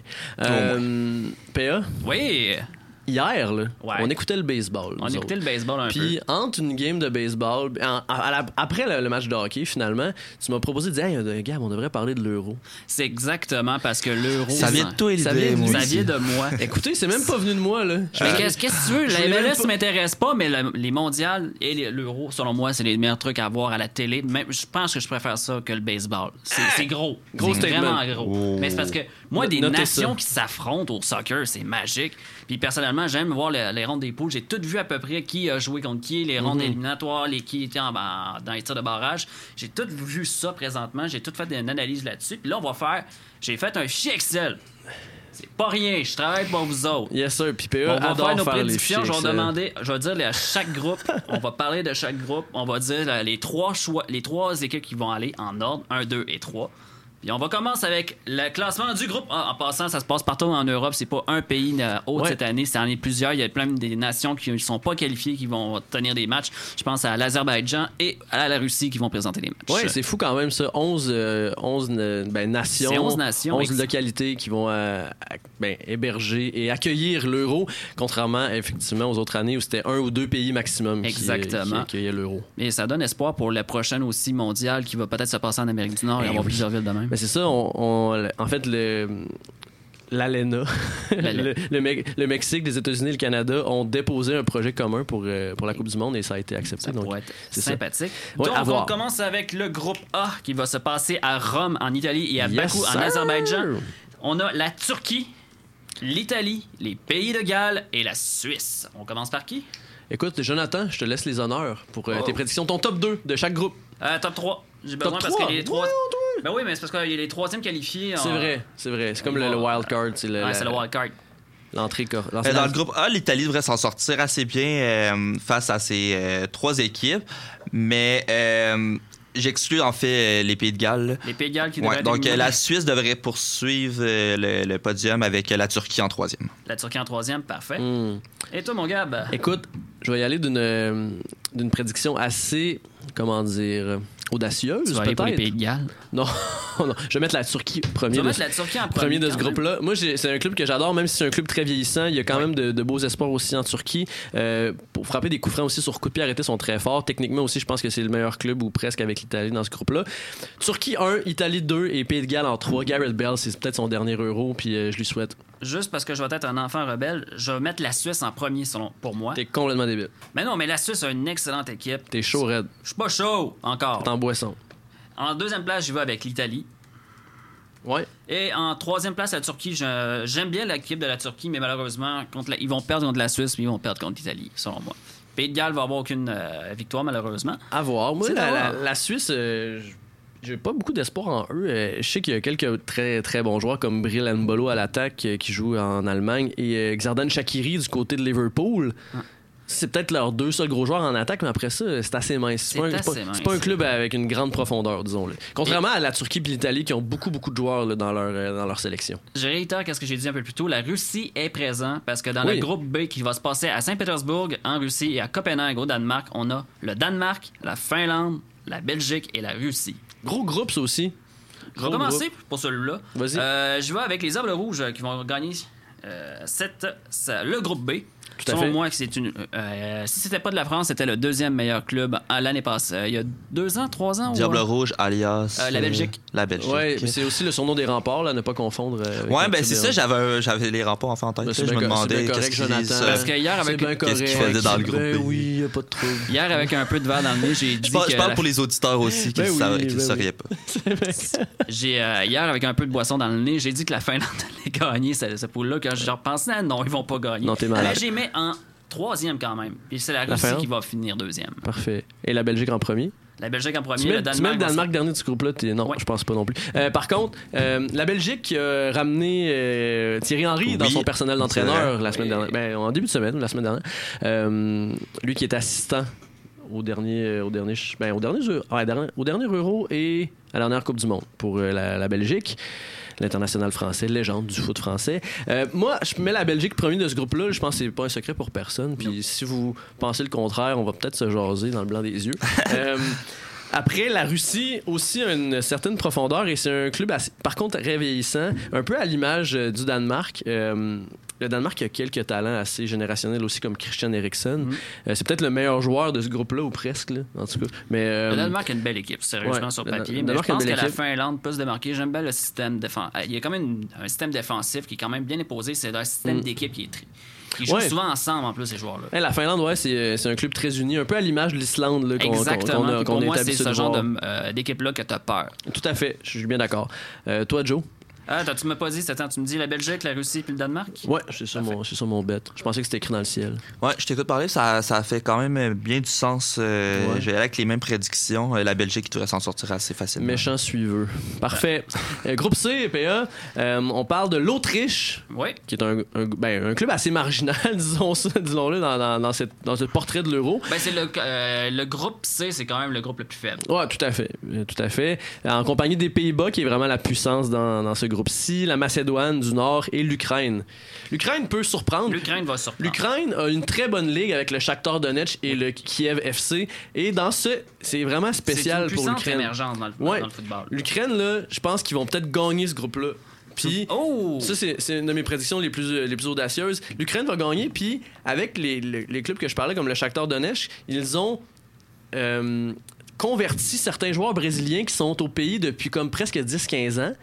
Euh, P A, Oui, hier, là, Ouais. on écoutait le baseball. on nous écoutait autres. le baseball un Puis peu. entre une game de baseball, en- à la- après le, le match de hockey, finalement, tu m'as proposé de dire, hey, euh, Gab, on devrait parler de l'euro. C'est exactement parce que l'euro... Ça vient de toi, Ça vient l'idée, de moi lui, Ça aussi. vient de moi. Écoutez, c'est même pas venu de moi, là. Je- Mais qu'est-ce qu'est-ce que tu veux? Je La voulais M L même S pas- m'intéresse pas, mais le- les mondiales et les- l'euro, selon moi, c'est les meilleurs trucs à voir à la télé. Même, je pense que je préfère ça que le baseball. C'est c'est gros. Gros c'est statement. vraiment gros. Oh. Mais c'est parce que moi, des Notez nations ça. qui s'affrontent au soccer, c'est magique. Puis personnellement, j'aime voir le- les rondes des poules. J'ai tout vu à peu près qui a joué contre qui, les rondes éliminatoires, les qui étaient en- en- dans les tirs de barrage. J'ai tout vu ça présentement. J'ai tout fait une analyse là-dessus. Puis là, on va faire... J'ai fait un fichier Excel. C'est pas rien. Je travaille pour vous autres. Yes, sir. Puis P A On va adore faire nos faire les prédictions. fichiers Je vais Excel. demander, je vais dire à chaque groupe, on va parler de chaque groupe. On va dire euh, les trois choix, les trois équipes qui vont aller en ordre, un, deux et trois. Puis on va commencer avec le classement du groupe. En, en passant, ça se passe partout en Europe. C'est pas un pays euh, autre Ouais. cette année, c'est en est plusieurs. Il y a plein des nations qui ne sont pas qualifiées qui vont tenir des matchs. Je pense à l'Azerbaïdjan et à la Russie qui vont présenter des matchs. Ouais, c'est fou quand même ça. onze, euh, onze euh, ben, nations, C'est onze nations, onze ex- localités qui vont euh, ac- ben, héberger et accueillir l'euro, contrairement effectivement aux autres années où c'était un ou deux pays maximum qui, Exactement. qui accueillaient l'euro. Et ça donne espoir pour la prochaine aussi mondiale qui va peut-être se passer en Amérique du Nord et Eh avoir oui. plusieurs villes de même. Mais c'est ça, on, on- en fait, le. L'Alena, le, le, Me- le Mexique, les États-Unis et le Canada ont déposé un projet commun pour, euh, pour la Coupe du Monde et ça a été accepté. Ça donc, pourrait être c'est ça. sympathique. Ouais, à Donc, on voir. commence avec le groupe A qui va se passer à Rome, en Italie, et à Yes, Bakou, en sir. Azerbaïdjan. On a la Turquie, l'Italie, les Pays de Galles et la Suisse. On commence par qui? Écoute, Jonathan, je te laisse les honneurs pour euh, Oh. tes prédictions. Ton top deux de chaque groupe. Euh, top trois. J'ai besoin parce trois? que les trois. Voyons Ben oui, mais c'est parce qu'il y a les troisièmes qualifiés. C'est en- vrai, c'est vrai. C'est comme il le, va- le wild card. C'est le, Ouais, la- c'est le wild card. l'entrée. cor- Euh, l'entrée- Dans le groupe A, l'Italie devrait s'en sortir assez bien euh, face à ces euh, trois équipes, mais euh, j'exclus en fait euh, les Pays de Galles. là. Les Pays de Galles qui Ouais, devraient être donc euh, éliminés. la Suisse devrait poursuivre euh, le, le podium avec euh, la Turquie en troisième. La Turquie en troisième, parfait. Hmm. Et toi, mon Gab? Écoute, je vais y aller d'une euh, d'une prédiction assez, comment dire, audacieuse, Tu vas aller pour les peut-être. Pays de Galles. Non, non, je vais mettre la Turquie premier. Tu vas de mettre ce- la Turquie en premier de ce quand même. groupe-là. Moi, j'ai- c'est un club que j'adore, même si c'est un club très vieillissant. Il y a quand Ouais. même de, de beaux espoirs aussi en Turquie. Euh, pour frapper des coups francs aussi sur coup de pied arrêté, sont très forts. Techniquement aussi, je pense que c'est le meilleur club ou presque avec l'Italie dans ce groupe-là. Turquie un, Italie deux et Pays de Galles en trois. Gareth Bale, c'est peut-être son dernier euro, puis euh, je lui souhaite. Juste parce que je vais être un enfant rebelle, je vais mettre la Suisse en premier selon pour moi. T'es complètement débile. Mais non, mais la Suisse a une excellente équipe. T'es chaud, raide. Je suis pas chaud encore. T'es en boisson. En deuxième place, j'y vais avec l'Italie. Ouais. Et en troisième place, la Turquie. Je- j'aime bien l'équipe de la Turquie, mais malheureusement, contre la- ils vont perdre contre la Suisse, mais ils vont perdre contre l'Italie, selon moi. Pays de Galles va avoir aucune euh, victoire, malheureusement. À voir. Moi, C'est la, à la- voir. la Suisse, euh, j'ai pas beaucoup d'espoir en eux. Euh, je sais qu'il y a quelques très très bons joueurs comme Bril Mbolo à l'attaque euh, qui joue en Allemagne et euh, Xherdan Shaqiri du côté de Liverpool. C'est peut-être leurs deux seuls gros joueurs en attaque, mais après ça, c'est assez mince. C'est C'est pas, un- c'est assez pas- mince. c'est pas un club avec une grande profondeur, disons-le. Contrairement à la Turquie et l'Italie qui ont beaucoup beaucoup de joueurs là, dans, leur, euh, dans leur sélection. Je réitère ce que j'ai dit un peu plus tôt. La Russie est présente parce que dans Oui. le groupe B qui va se passer à Saint-Pétersbourg, en Russie, et à Copenhague, au Danemark, on a le Danemark, la Finlande, la Belgique et la Russie. Gros groupe, ça aussi. Je vais Gros commencer groupe. pour celui-là. Vas-y. Euh, je vais avec les Arbres Rouges qui vont gagner euh, cette, ça- le groupe B. Tout à Selon fait. moi, que c'est une. Euh, si c'était pas de la France, c'était le deuxième meilleur club à l'année passée. Euh, il y a deux ans, trois ans. Diable ou... Rouge, alias. Euh, la Belgique. euh, la Belgique. Ouais, mais c'est aussi le surnom des remparts, là, ne pas confondre. euh, avec Ouais, le ben club c'est des ça, remparts. j'avais, un- j'avais les remparts en fait en tête. Ben, là, c'est je bien me co- c'est demandais bien correct, qu'est-ce qu'ils Jonathan. Parce que hier, avec, C'est bien qu'est-ce qu'ils correct. faisaient dans le groupe Ben B. oui, y a pas de trouble. hier, avec un peu de verre dans le nez, j'ai dit Je parle, que je parle la- pour les auditeurs aussi qui Ben ne oui, savent- qui ben le oui. sauraient pas. j'ai euh, hier, avec un peu de boisson dans le nez, j'ai dit que la Finlande allait gagner cette, cette poule-là. Quand je repensais, ah, non, ils vont pas gagner. Non, t'es malade. Mais j'ai mis en troisième quand même. Puis c'est la Russie Finlande? qui va finir deuxième. Parfait. Et la Belgique en premier? La Belgique en premier, Tu mets, le tu Danemark. mets le va Danemark dernier de ce groupe-là? t'es- Non, Ouais. je pense pas non plus. Euh, par contre, euh, la Belgique qui a ramené euh, Thierry Henry dans Oui, son personnel c'est d'entraîneur vrai. la semaine Oui. dernière. Ben, en début de semaine, la semaine dernière. Euh, lui qui est assistant au dernier, euh, au dernier, ch- ben, au dernier, jeu- ouais, dernier- au dernier Euro et à la dernière Coupe du Monde pour euh, la, la Belgique. L'international français, légende du foot français. Euh, moi, je mets la Belgique premier de ce groupe-là. Je pense que c'est pas un secret pour personne. Puis si vous pensez le contraire, on va peut-être se jaser dans le blanc des yeux. Euh, Après, la Russie aussi a une certaine profondeur et c'est un club, assez, par contre, réveillissant, un peu à l'image euh, du Danemark. Euh, le Danemark a quelques talents assez générationnels aussi, comme Christian Eriksen. Euh, c'est peut-être le meilleur joueur de ce groupe-là, ou presque, là, en tout cas. Mais, euh, Le Danemark a une belle équipe, sérieusement, ouais, sur le papier. Dan- le Mais je Danemark a une pense que belle la équipe. Finlande peut se démarquer. J'aime bien le système défensif. Il y a quand même une- un système défensif qui est quand même bien imposé. C'est un système Mm. d'équipe qui est tri. Ils jouent Ouais. souvent ensemble, en plus, ces joueurs-là. hey, la Finlande, ouais, c'est, c'est un club très uni, un peu à l'image de l'Islande là, qu'on, qu'on- Exactement. qu'on a- Puis qu'on pour est moi, c'est habitué ce de genre voir. de, euh, d'équipe-là que t'as peur. Tout à fait, je suis bien d'accord. Euh, toi, Joe? Ah, t'as- tu m'as pas dit, attends, tu me dis la Belgique, la Russie puis le Danemark? Ouais, c'est ça, mon, c'est ça mon bet. Je pensais que c'était écrit dans le ciel. Ouais, je t'écoute parler, ça, ça fait quand même bien du sens. Euh, Ouais. Je vais aller avec les mêmes prédictions. Euh, La Belgique qui devrait s'en sortir assez facilement. Méchant suiveux. Parfait. Euh, groupe C, P A, euh, on parle de l'Autriche, Oui. qui est un, un- ben, un club assez marginal, disons ça, disons-le, dans, dans, dans, cette, dans ce portrait de l'Euro. Ben, c'est le, euh, le groupe C, c'est quand même le groupe le plus faible. Ouais, tout à fait. Euh, Tout à fait. En compagnie des Pays-Bas, qui est vraiment la puissance dans, dans ce groupe-ci, la Macédoine du Nord et l'Ukraine. L'Ukraine peut surprendre. L'Ukraine va surprendre. L'Ukraine a une très bonne ligue avec le Shakhtar Donetsk et le Kiev F C. Et dans ce, c'est vraiment spécial c'est une pour puissance l'Ukraine. émergente dans le, Ouais. dans le football. L'Ukraine, là, je pense qu'ils vont peut-être gagner ce groupe-là. Puis, Oh! ça, c'est, c'est une de mes prédictions les plus, euh, les plus audacieuses. L'Ukraine va gagner, puis avec les, les, les clubs que je parlais, comme le Shakhtar Donetsk, ils ont euh, converti certains joueurs brésiliens qui sont au pays depuis comme presque dix quinze ans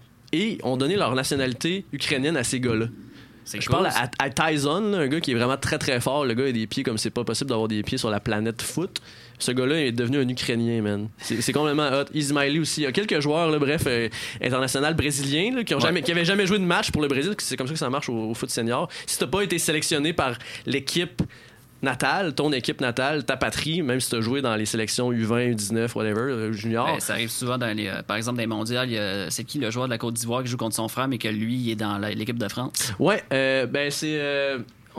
et ont donné leur nationalité ukrainienne à ces gars-là. C'est Je cool, parle ça. à, à Tyson, là, un gars qui est vraiment très très fort. Le gars a des pieds comme c'est pas possible d'avoir des pieds sur la planète foot. Ce gars-là est devenu un Ukrainien, man. C'est, c'est complètement hot. Ismaili aussi. Il y a quelques joueurs, là, bref, euh, internationaux brésiliens là, qui, ont Ouais. jamais, qui avaient jamais joué de match pour le Brésil. C'est comme ça que ça marche au, au foot senior. Si t'as pas été sélectionné par l'équipe natale, ton équipe natale, ta patrie, même si t'as joué dans les sélections U vingt, U dix-neuf, whatever, euh, junior. Ben, ça arrive souvent dans les, euh, par exemple, dans les mondiales. il y a- C'est qui le joueur de la Côte d'Ivoire qui joue contre son frère, mais que lui, il est dans la- l'équipe de France? Ouais, euh, ben c'est... euh,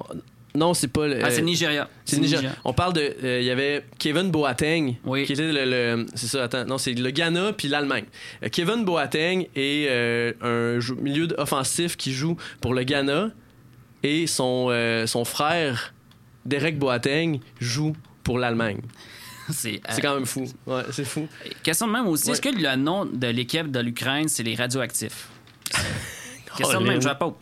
non, c'est pas... le- Ah, c'est euh, le Nigeria. C'est le Nigeria. On parle de. euh, Il y avait Kevin Boateng, Oui. qui était le. le- c'est ça, attends. Non, c'est le Ghana puis l'Allemagne. Euh, Kevin Boateng est euh, un jou- milieu offensif qui joue pour le Ghana et son, euh, son frère, Derek Boateng, joue pour l'Allemagne. C'est, euh, C'est quand même fou. Ouais, c'est fou. Question de même aussi. Ouais. Est-ce que le nom de l'équipe de l'Ukraine, c'est les radioactifs? Question de Oh, même, les- je la pose.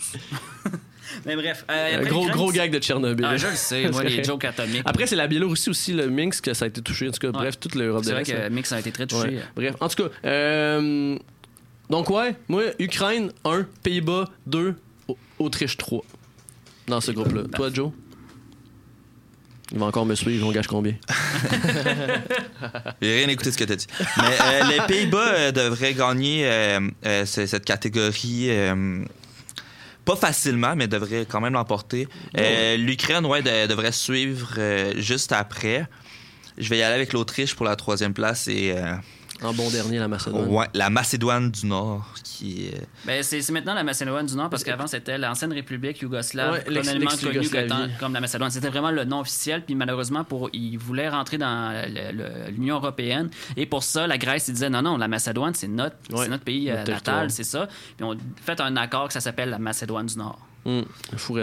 Mais bref. euh, Un après gros, l'Ukraine, gros c'est- gag de Tchernobyl. Ah, je le sais, moi, les jokes atomiques. Après, c'est la Biélorussie aussi, le Minsk, que ça a été touché. En tout cas, Ouais. bref, toute l'Europe de C'est vrai l'Est. que là. Mix a été très touché. Ouais. Bref, en tout cas, euh, donc ouais, moi, Ukraine un, Pays-Bas deux, Au- Autriche trois. Dans ce groupe-là. Toi, Joe? Il va encore me suivre, on gâche combien? J'ai rien écouté de ce que tu as dit. Mais euh, les Pays-Bas euh, devraient gagner euh, euh, c- cette catégorie. euh, pas facilement, mais devraient quand même l'emporter. Euh, L'Ukraine, ouais, de- devrait suivre euh, juste après. Je vais y aller avec l'Autriche pour la troisième place et euh, En bon dernier, la Macédoine. ouais, la Macédoine du Nord qui est. Ben, c'est c'est maintenant la Macédoine du Nord parce qu'avant c'était l'ancienne République yougoslave, Ouais, l'ex- colonialement connue l'ex-Yougoslavie. comme, comme la Macédoine. C'était vraiment le nom officiel. Puis malheureusement, pour ils voulaient rentrer dans le- le- l'Union européenne et pour ça, la Grèce ils disaient non non, la Macédoine c'est notre, Ouais, c'est notre pays notre euh, territoire. natal, c'est ça. Puis on fait un accord que ça s'appelle la Macédoine du Nord. Hum, fou raide.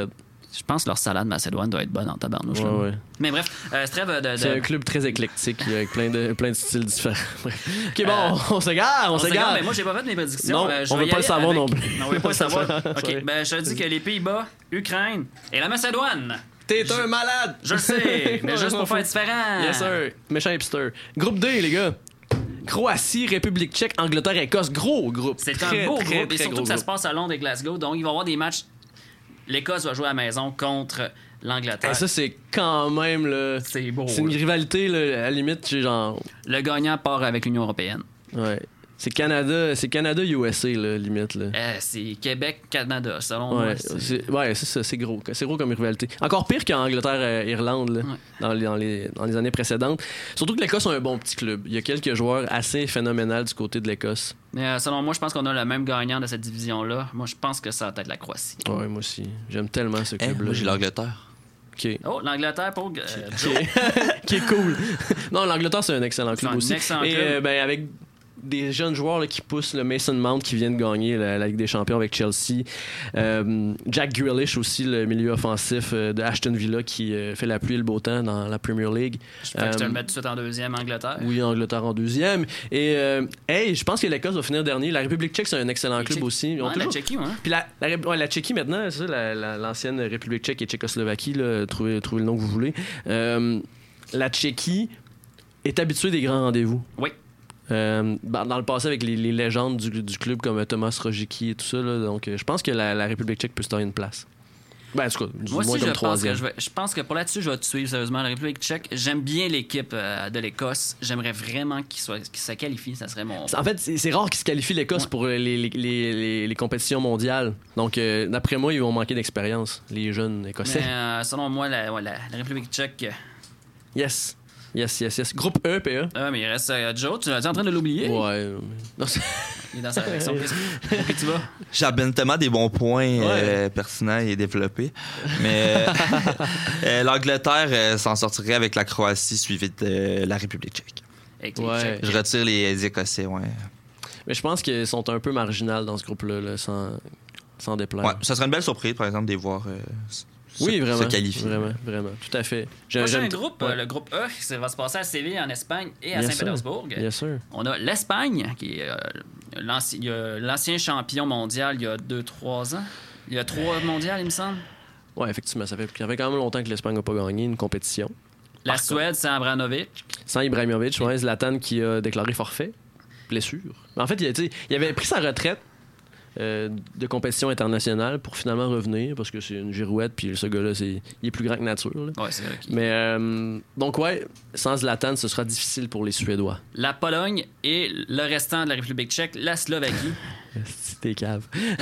Je pense que leur salade macédoine doit être bonne en tabarnouche. Ouais, là. ouais. Mais bref, euh, c'est trêve de. de... C'est un club très éclectique avec plein de, plein de styles différents. Ok, bon, euh, on s'égare, on, on s'égare. Mais moi, j'ai pas fait mes prédictions. Non, euh, je on vais veut y pas le aller savoir avec- non plus. Non, on veut pas le savoir. Sorry. OK, ben je te dis que les Pays-Bas, Ukraine et la Macédoine. T'es un malade! Je le sais, mais Ouais, juste m'en pour faire fous. différent. Yes, sir. Méchant hipster. Groupe D, les gars. Croatie, République tchèque, Angleterre, Écosse. Gros groupe. C'est Très, un beau très, groupe. très Et surtout gros que ça se groupe. passe à Londres et Glasgow. Donc, ils vont avoir des matchs. L'Écosse va jouer à la maison contre l'Angleterre. Et ça, c'est quand même. Là, C'est beau. c'est une là. rivalité, là, à la limite, j'ai genre. Le gagnant part avec l'Union européenne. Ouais. C'est Canada, c'est Canada-U S A, là, limite. Là. Euh, c'est Québec-Canada, selon moi. Ouais, c'est- c'est, ouais, c'est ça, c'est gros. C'est gros comme rivalité. Encore pire qu'Angleterre-Irlande là, Ouais. dans, les, dans, les, dans les années précédentes. Surtout que l'Écosse a un bon petit club. Il y a quelques joueurs assez phénoménaux du côté de l'Écosse. Mais euh, selon moi, je pense qu'on a le même gagnant de cette division-là. Moi, je pense que ça va être la Croatie. Ouais, moi aussi. J'aime tellement ce Eh, club-là. moi, j'ai l'Angleterre. Qui Oh, l'Angleterre pour. euh, qui est, qui est cool. Non, l'Angleterre, c'est un excellent club C'est un aussi. excellent Et club. euh, ben, avec des jeunes joueurs là, qui poussent le Mason Mount qui vient de gagner la, la Ligue des Champions avec Chelsea. Euh, Jack Grealish aussi, le milieu offensif euh, de Aston Villa qui euh, fait la pluie et le beau temps dans la Premier League. Fait que je te Euh, le mets tout de suite en deuxième, Angleterre. Oui, Angleterre en deuxième. Et euh, hey, je pense que l'Écosse va finir dernier. La République tchèque, c'est un excellent Les club Tchèques- aussi. Ils ont Ouais, la toujours- Tchéquie, hein. Puis la, la, Ré- ouais, la Tchéquie maintenant, c'est ça, la- la- l'ancienne République tchèque et Tchécoslovaquie, là, trouvez, trouvez le nom que vous voulez. Euh, la Tchéquie est habituée des grands rendez-vous. Oui. Euh, dans dans le passé, avec les, les légendes du, du club comme Thomas Rojicki et tout ça, là, donc euh, je pense que la, la République tchèque peut se tailler une place. Ben, en tout cas, du Moi moins aussi, comme je pense, que troisième. je, vais- je pense que pour là-dessus, je vais te suivre sérieusement. La République tchèque, j'aime bien l'équipe euh, de l'Écosse. J'aimerais vraiment qu'ils soient- qu'ils se qualifient. Ça serait mon. En fait, c'est c'est rare qu'ils se qualifient l'Écosse Ouais. pour les, les, les, les- les compétitions mondiales. Donc, euh, d'après moi, ils vont manquer d'expérience, les jeunes Écossais. Mais, euh, selon moi, la, ouais, la, la République tchèque. euh, Yes. Yes, yes, yes. Groupe E, P E. Ah, mais il reste euh, Joe. Tu es en train de l'oublier? Ouais. Non, c'est- Il est dans sa réaction. Où que tu vas? J'amène tellement des bons points euh, pertinents et développés. Mais euh, euh, l'Angleterre euh, s'en sortirait avec la Croatie suivie de euh, la République tchèque. Avec les Ouais. Tchèques. Je retire les Écossais, ouais. Mais je pense qu'ils sont un peu marginales dans ce groupe-là, là, sans, sans déplaire. Ouais, ça serait une belle surprise, par exemple, de les voir euh, se, Oui, vraiment. se qualifier. Vraiment, vraiment. Tout à fait. J'ai- Prochain j'aime- groupe, Ouais. euh, le groupe E, ça va se passer à Séville en Espagne et à Yes, Saint-Pétersbourg. Bien sûr. On a l'Espagne, qui est euh, l'ancien, il y a l'ancien champion mondial il y a deux trois ans. Il y a trois mondiales, il me semble. Ouais, effectivement. Ça fait, ça fait quand même longtemps que l'Espagne n'a pas gagné une compétition. La Par Suède, c'est Abranovic. Sans Ibrahimovic, ouais, Zlatan qui a déclaré forfait. Blessure. Mais en fait, il, a- tu sais, il avait pris sa retraite euh, de compétition internationale pour finalement revenir parce que c'est une girouette, puis ce gars-là, c'est, il est plus grand que nature. là. Ouais, c'est vrai. qu'il- Mais euh, donc, ouais, sans Zlatan, ce sera difficile pour les Suédois. La Pologne et le restant de la République tchèque, la Slovaquie. C'était cave.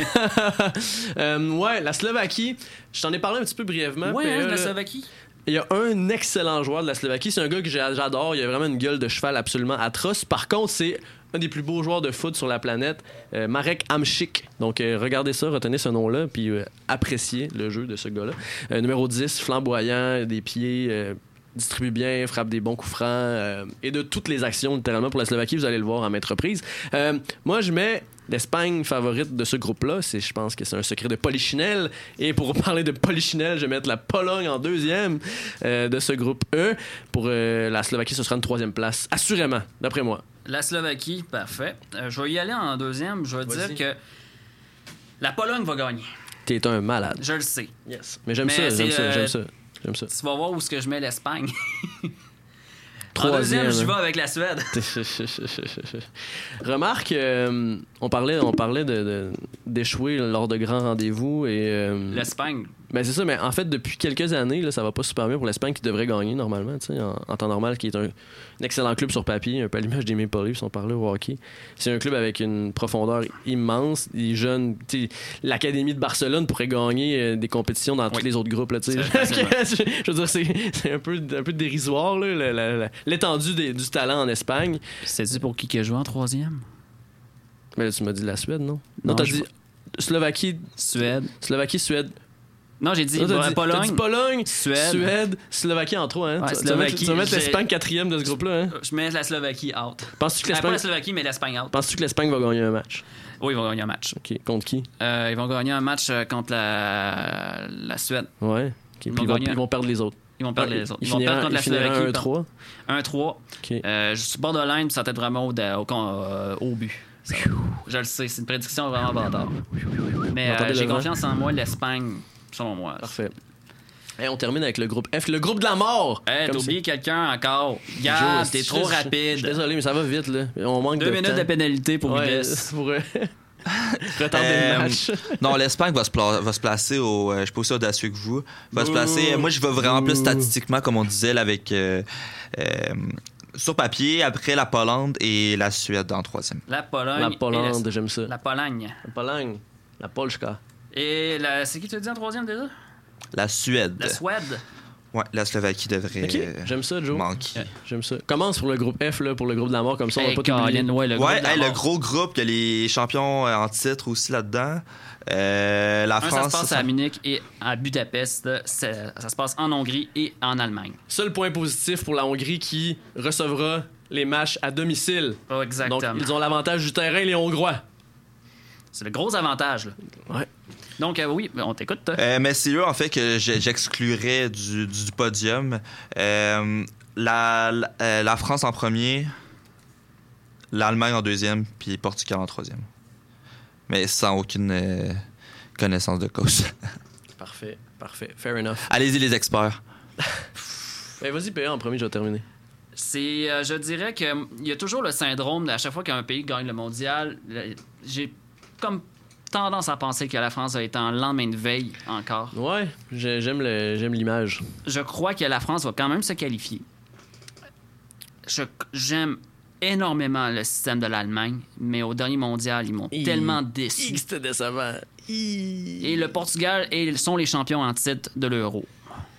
Euh, ouais, la Slovaquie, je t'en ai parlé un petit peu brièvement. Ouais, P E, hein, la là. Slovaquie. Il y a un excellent joueur de la Slovaquie. C'est un gars que j'ai- j'adore. Il a vraiment une gueule de cheval absolument atroce. Par contre, c'est un des plus beaux joueurs de foot sur la planète, euh, Marek Hamšík. Donc, euh, regardez ça, retenez ce nom-là, puis euh, appréciez le jeu de ce gars-là. Euh, numéro dix, flamboyant, des pieds, euh, distribue bien, frappe des bons coups francs, euh, et de toutes les actions, littéralement, pour la Slovaquie, vous allez le voir à maintes reprises. Euh, moi, je mets l'Espagne favorite de ce groupe-là. C'est, je pense que c'est un secret de Polichinelle. Et pour parler de Polichinelle, je vais mettre la Pologne en deuxième euh, de ce groupe E. Pour euh, la Slovaquie, ce sera une troisième place, assurément, d'après moi. La Slovaquie, parfait. Euh, je vais y aller en deuxième. Je vais Vas-y. dire que la Pologne va gagner. T'es un malade. Je le sais. Yes. Mais j'aime Mais ça, j'aime c'est, ça, euh, j'aime ça. J'aime ça. Tu vas voir où est-ce que je mets l'Espagne. En Troisième, deuxième, je hein. vais avec la Suède. Remarque, euh, on parlait, on parlait de, de- d'échouer lors de grands rendez-vous et euh, L'Espagne. ben c'est ça, mais en fait depuis quelques années là, ça va pas super bien pour l'Espagne qui devrait gagner normalement, tu sais, en, en temps normal, qui est un, un excellent club sur papier, un peu à l'image des Maple Leafs, on parlait au hockey. C'est un club avec une profondeur immense, des jeunes, tu sais, l'académie de Barcelone pourrait gagner euh, des compétitions dans tous Oui. les autres groupes là, tu sais. C'est facilement. je, je veux dire c'est, c'est un peu un peu dérisoire là, la- la- la- l'étendue des- du talent en Espagne. C'est-tu pour qui qui a joué en troisième? Mais là, tu m'as dit la Suède, non? Non, Non, t'as je dit vois- Slovaquie, Slovaquie. Slovaquie, Suède. Non, j'ai dit, Là, t'as bah, dit- t'as Pologne. dit Pologne, Suède. Suède, Slovaquie en trois, hein? Ouais, tu, tu vas mettre, Slovaquie, tu vas mettre j'ai- l'Espagne quatrième de ce groupe-là, hein? Je mets la Slovaquie out. Penses-tu que Ah, pas l'Espagne, la Slovaquie, mais l'Espagne out. penses-tu que l'Espagne va gagner un match? Oui, ils vont gagner un match. OK. Contre qui? Euh, ils vont gagner un match euh, contre la, la Suède. Ouais. OK. Puis vont ils, vont, gagner- ils vont perdre les autres. Ils vont perdre Ouais, les autres. ils Ils vont finiront- perdre contre la ils finiront Slovaquie. un trois. un trois. OK. Euh, je suis borderline, puis ça va être vraiment au, au, au, au but. Ça, je le sais, c'est une prédiction vraiment bâtard. Mais Vous entendez euh, j'ai le vent? confiance en moi, l'Espagne, selon moi. Parfait. Hey, on termine avec le groupe F, le groupe de la mort. Hey, Comme t'as c'est- oublié quelqu'un encore. Gab, Joe, t'es je- trop je- Je suis rapide. désolé, mais ça va vite, là. On manque Deux de minutes temps. de pénalité pour Ouais, Vives. pour euh, retarder Euh, le match. Non, l'Espagne va se, pla- va se placer au. euh, je suis pas aussi audacieux que vous. Va se placer. euh, Moi, je vais vraiment plus statistiquement, comme on disait, là, avec. euh, euh, sur papier, après la Pologne et la Suède en troisième. La Pologne. La et Pologne, j'aime ça. La, la Pologne. La Pologne. La Polska. Et la, c'est qui tu as dit en troisième déjà? La Suède. La Suède. Ouais, la Slovaquie devrait OK, euh, j'aime ça, Joe. manquer. J'aime ça. Commence pour le groupe F, là, pour le groupe de la mort, comme ça, on va Hey, pas t'oublier. Colin, ouais, le groupe Ouais, de la hey, le mort. gros groupe, il y a les champions euh, en titre aussi là-dedans. Euh, la Un, ça France. se passe ça- à Munich et à Budapest. Ça, ça se passe en Hongrie et en Allemagne. Seul point positif pour la Hongrie qui recevra les matchs à domicile. Oh, Donc, exactement. ils ont l'avantage du terrain, les Hongrois. C'est le gros avantage. Là. Ouais. Donc, euh, oui, on t'écoute. toi. Euh, mais c'est eux, en fait, que j'ai- j'exclurais du, du podium. Euh, la, la, euh, la France en premier, l'Allemagne en deuxième, puis Portugal en troisième. Mais sans aucune euh, connaissance de cause. Parfait, parfait. Fair enough. Allez-y, les experts. Ben, vas-y, P A en premier, je vais terminer. C'est, euh, je dirais qu'il y a toujours le syndrome, à chaque fois qu'un pays gagne le mondial, le- j'ai comme tendance à penser que la France va être en lendemain de veille encore. Ouais, j'ai- j'aime le- j'aime l'image. Je crois que la France va quand même se qualifier. Je- j'aime énormément le système de l'Allemagne, mais au dernier mondial, ils m'ont Hi. tellement déçu. C'était décevant. Hi. Et le Portugal et- sont les champions en titre de l'Euro.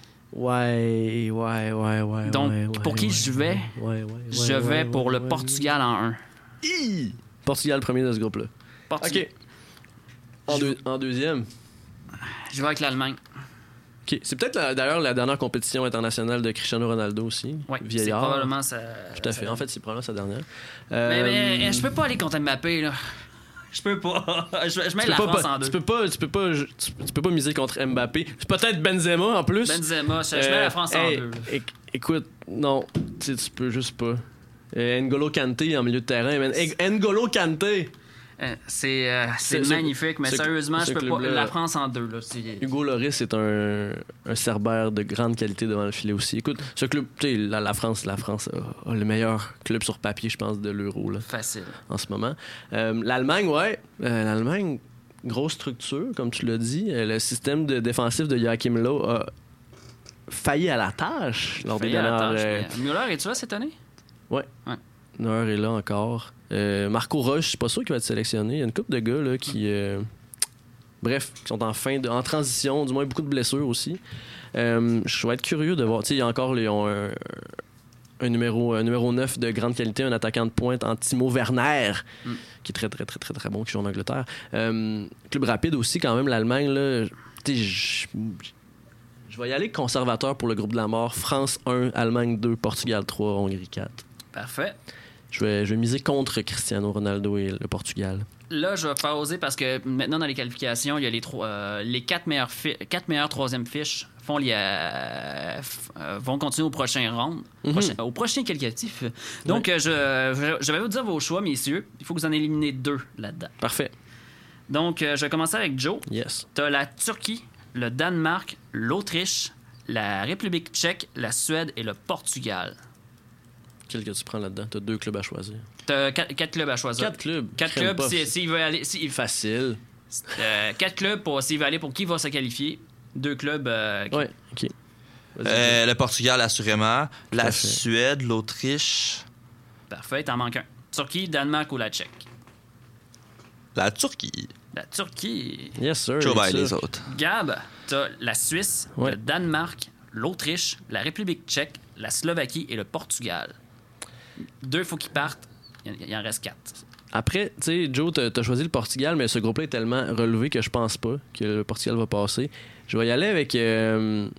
Ouais, ouais, ouais, ouais. Donc, ouais, ouais, pour qui ouais, je vais? Ouais, ouais, ouais, Je ouais, vais ouais, pour ouais, le ouais, Portugal en un. ouais. Hi. Portugal, premier de ce groupe-là. Portu- OK. En, deux- en deuxième. Je vais avec l'Allemagne. OK. C'est peut-être la- d'ailleurs la dernière compétition internationale de Cristiano Ronaldo aussi. Ouais, c'est Vieillard. probablement ça. Tout à fait. En fait, c'est probablement sa dernière. Euh, Mais, mais je peux pas aller contre Mbappé, là. Je peux pas. je, je mets tu la peux France pas, en deux. tu peux pas, tu peux pas, tu, tu peux pas miser contre Mbappé. Peut-être Benzema en plus. Benzema, je, je mets Euh, la France hey, en deux. éc- écoute, non, tu sais, tu peux juste pas. Euh, N'Golo Kanté en milieu de terrain, man. Hey, N'Golo Kanté! Euh, C'est euh, c'est Ce- ce- magnifique, mais ce- sérieusement, ce je peux pas. club-là- La France en deux, là. c'est- Hugo Lloris est un, un cerbère de grande qualité devant le filet aussi. Écoute, ce club, tu sais, la, la France, la France a, a le meilleur club sur papier, je pense, de l'Euro là, Facile. en ce moment. Euh, L'Allemagne, ouais, euh, l'Allemagne, grosse structure, comme tu l'as dit. Euh, le système de défensif de Joachim Löw a failli à la tâche lors des Failli à la dernières. tâche, euh, mais Müller, es-tu là cette année? Neuer est là encore. Euh, Marco Roche, je suis pas sûr qu'il va être sélectionné. Il y a une couple de gars là, qui. euh, bref, qui sont en fin de, en transition, du moins beaucoup de blessures aussi. Euh, je vais être curieux de voir. Tu sais, il y a encore ils ont un, un numéro, un numéro neuf de grande qualité, un attaquant de pointe en Timo Werner, Mm. qui est très, très, très, très, très bon, qui joue en Angleterre. Euh, club rapide aussi, quand même, l'Allemagne. Là, tu sais, je, je vais y aller conservateur pour le groupe de la mort. France un, Allemagne deux, Portugal trois, Hongrie quatre. Parfait. Je vais, je vais miser contre Cristiano Ronaldo et le Portugal. Là, je vais pas oser parce que maintenant, dans les qualifications, il y a les, trois, euh, les quatre meilleures, fi- quatre meilleures troisième fiches font les, euh, f- euh, vont continuer au prochain round, Mhm. prochain- au prochain qualificatif. Donc, euh, je, je, je vais vous dire vos choix, messieurs. Il faut que vous en éliminez deux là-dedans. Parfait. Donc, euh, je vais commencer avec Joe. Yes. Tu as la Turquie, le Danemark, l'Autriche, la République tchèque, la Suède et le Portugal. Quel que tu prends là-dedans? T'as deux clubs à choisir. Tu as quatre, quatre clubs à choisir. Quatre clubs. Quatre Crème clubs, pas. si- s'il veut aller. s'il- Facile. euh, quatre clubs pour s'il veut aller pour qui va se qualifier. Deux clubs. euh, qui- Ouais, OK. Vas-y. Euh, le Portugal, assurément. La à fait. Suède, l'Autriche, Parfait, t'en manques un. Turquie, Danemark ou la Tchèque? la Turquie. La Turquie. Yes, sir. Joe yes, Biden, sir. les autres. Gab, t'as la Suisse, Ouais. le Danemark, l'Autriche, la République tchèque, la Slovaquie et le Portugal. Deux, faut qu'ils partent. Il y en- il en reste quatre. Après, tu sais, Joe, t'as t'as choisi le Portugal, mais ce groupe-là est tellement relevé que je pense pas que le Portugal va passer. Je vais y aller avec... euh,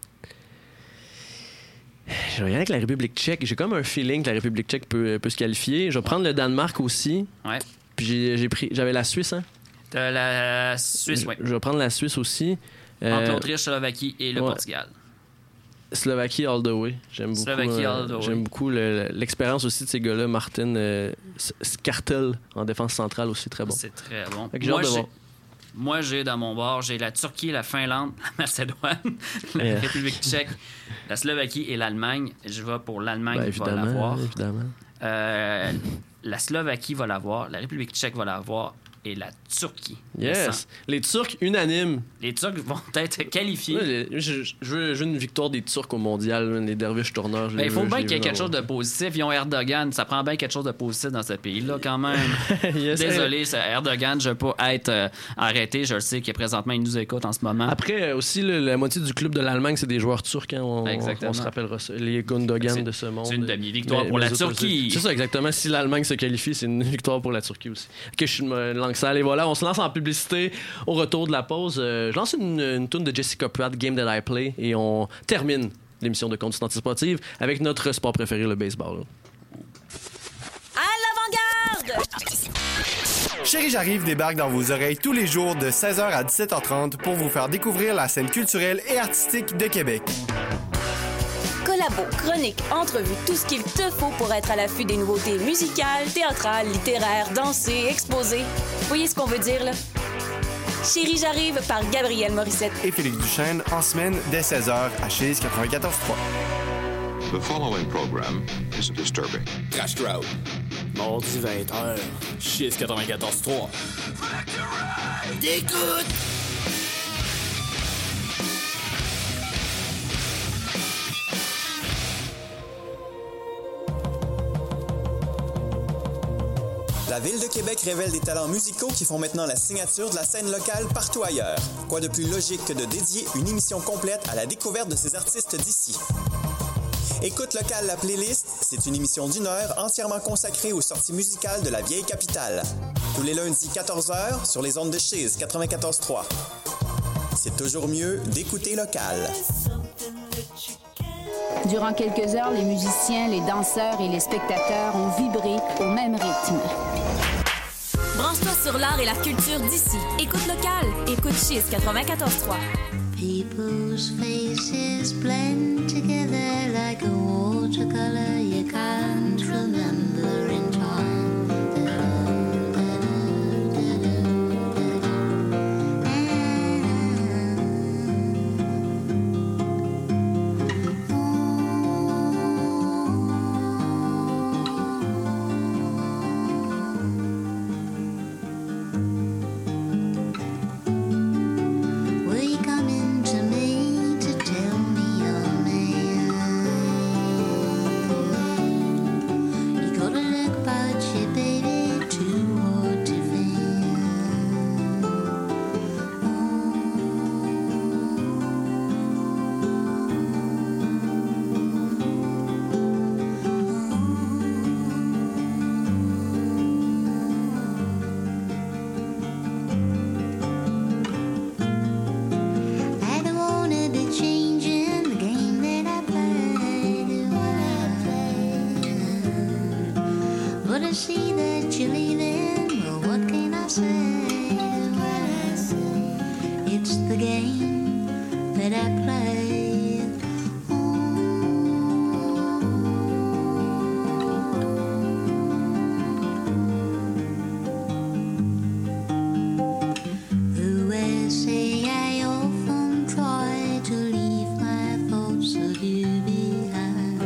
Je vais y aller avec la République tchèque. J'ai comme un feeling que la République tchèque peut, peut se qualifier. Je vais prendre le Danemark aussi. Ouais. Puis j'ai, j'ai pris, j'avais la Suisse, hein? T'as la Suisse, oui. Je, je vais prendre la Suisse aussi. Entre Euh, l'Autriche, Slovaquie et le ouais. Portugal. Slovaquie all the way. J'aime beaucoup, Slovaquie euh, all the way. j'aime beaucoup le- l'expérience aussi de ces gars-là. Martin euh, Skartel en défense centrale aussi, très bon. C'est très bon. Fait que j'ai Moi, hâte de j'ai... voir. Moi, j'ai dans mon bord, j'ai la Turquie, la Finlande, la Macédoine, la Yeah. République tchèque, la Slovaquie et l'Allemagne. Je vais pour l'Allemagne Ben, qui va l'avoir. évidemment, évidemment. Euh, la Slovaquie va l'avoir, la République tchèque va l'avoir et la Turquie. Yes. Les Turcs unanimes. Les Turcs vont être qualifiés. Ouais, les- je, je veux, je veux une victoire des Turcs au mondial, là, les derviches tourneurs. je Ben, les il faut veux, bien je les qu'il y ait veux quelque chose avoir. de positif. Ils ont Erdogan. Ça prend bien quelque chose de positif dans ce pays-là, quand même. Yes. Désolé, c'est Erdogan, je ne veux pas être euh, arrêté. Je le sais qu'il présentement, il nous écoute en ce moment. Après, euh, aussi, là, la moitié du club de l'Allemagne, c'est des joueurs turcs. Hein, on, Exactement. on se rappellera ça. Les Gundogan C'est- de ce monde. c'est une demi-victoire pour Mais- la mais les autres, Turquie. C'est c'est ça, exactement. Si l'Allemagne se qualifie, c'est une victoire pour la Turquie aussi. Ok, je suis une langue sale. Et voilà, on se lance en publicité. Au retour de la pause, euh, je lance une, une tune de Jessica Pratt, Game That I Play, et on termine l'émission de Conduite Antisportive avec notre sport préféré, le baseball. À l'avant-garde! Chérie J'arrive débarque dans vos oreilles tous les jours de seize heures à dix-sept heures trente pour vous faire découvrir la scène culturelle et artistique de Québec. Collabo, chroniques, entrevues, tout ce qu'il te faut pour être à l'affût des nouveautés musicales, théâtrales, littéraires, dansées, exposées. Voyez ce qu'on veut dire, là? Chérie J'arrive par Gabrielle Morissette. Et Félix Duchesne en semaine dès seize heures à Chiz quatre-vingt-quatorze trois. The following program is disturbing. Crash Crowd. Mardi vingt heures. Chiz quatre-vingt-quatorze trois. T'écoutes! La Ville de Québec révèle des talents musicaux qui font maintenant la signature de la scène locale partout ailleurs. Quoi de plus logique que de dédier une émission complète à la découverte de ces artistes d'ici? Écoute locale la playlist, c'est une émission d'une heure entièrement consacrée aux sorties musicales de la vieille capitale. Tous les lundis quatorze heures sur les ondes de Chiz quatre-vingt-quatorze trois. C'est toujours mieux d'écouter local. Durant quelques heures, les musiciens, les danseurs et les spectateurs ont vibré au même rythme. Branche-toi sur l'art et la culture d'ici. Écoute local. Écoute Chiz quatre-vingt-quatorze trois. People's faces blend together like a watercolor you can't remember in time. Will you come in to me to tell me your name? You gotta look about you, baby, too hard to I don't wanna be changing the game that I played, what I played. But I see that you're leaving. Well, what can I say? What I say? It's the game that I played. The U S A I often try to leave my thoughts of you behind.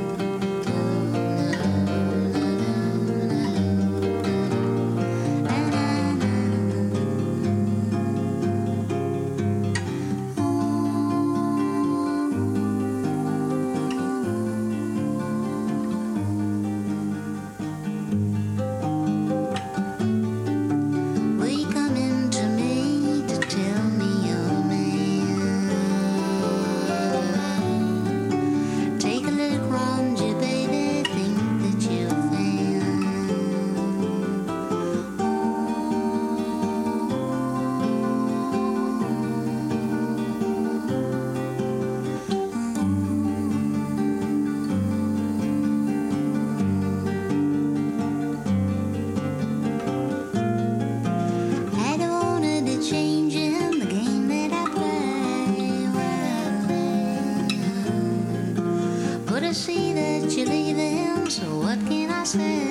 to see that you're leaving, so what can I say?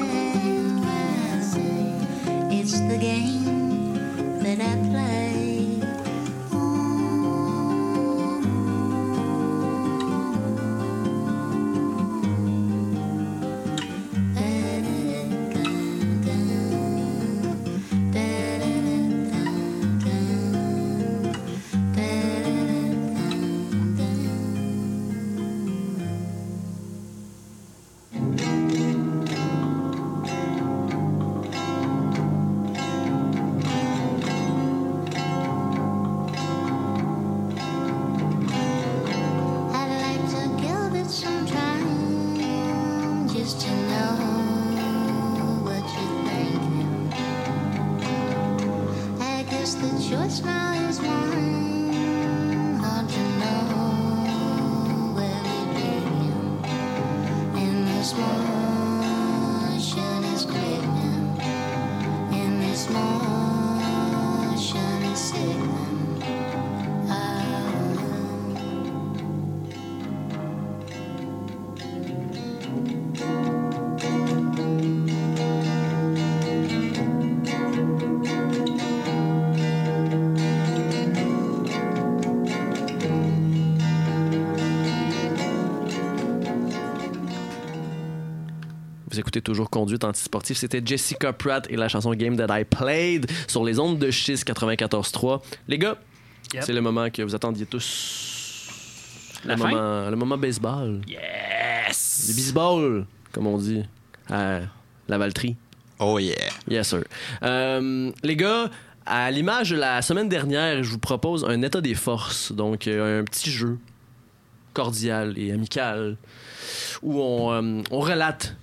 Well, it's the game that I play. Vous écoutez toujours Conduite Antisportive. C'était Jessica Pratt et la chanson Game That I Played sur les ondes de Chiz quatre-vingt-quatorze trois. Les gars, yep. C'est le moment que vous attendiez tous. La le, fin? moment, le moment baseball. Yes! Le baseball, comme on dit à la Valtrie. Oh yeah! Yes, sir. Euh, les gars, à l'image de la semaine dernière, je vous propose un état des forces. Donc, euh, un petit jeu cordial et amical où on, euh, on relate,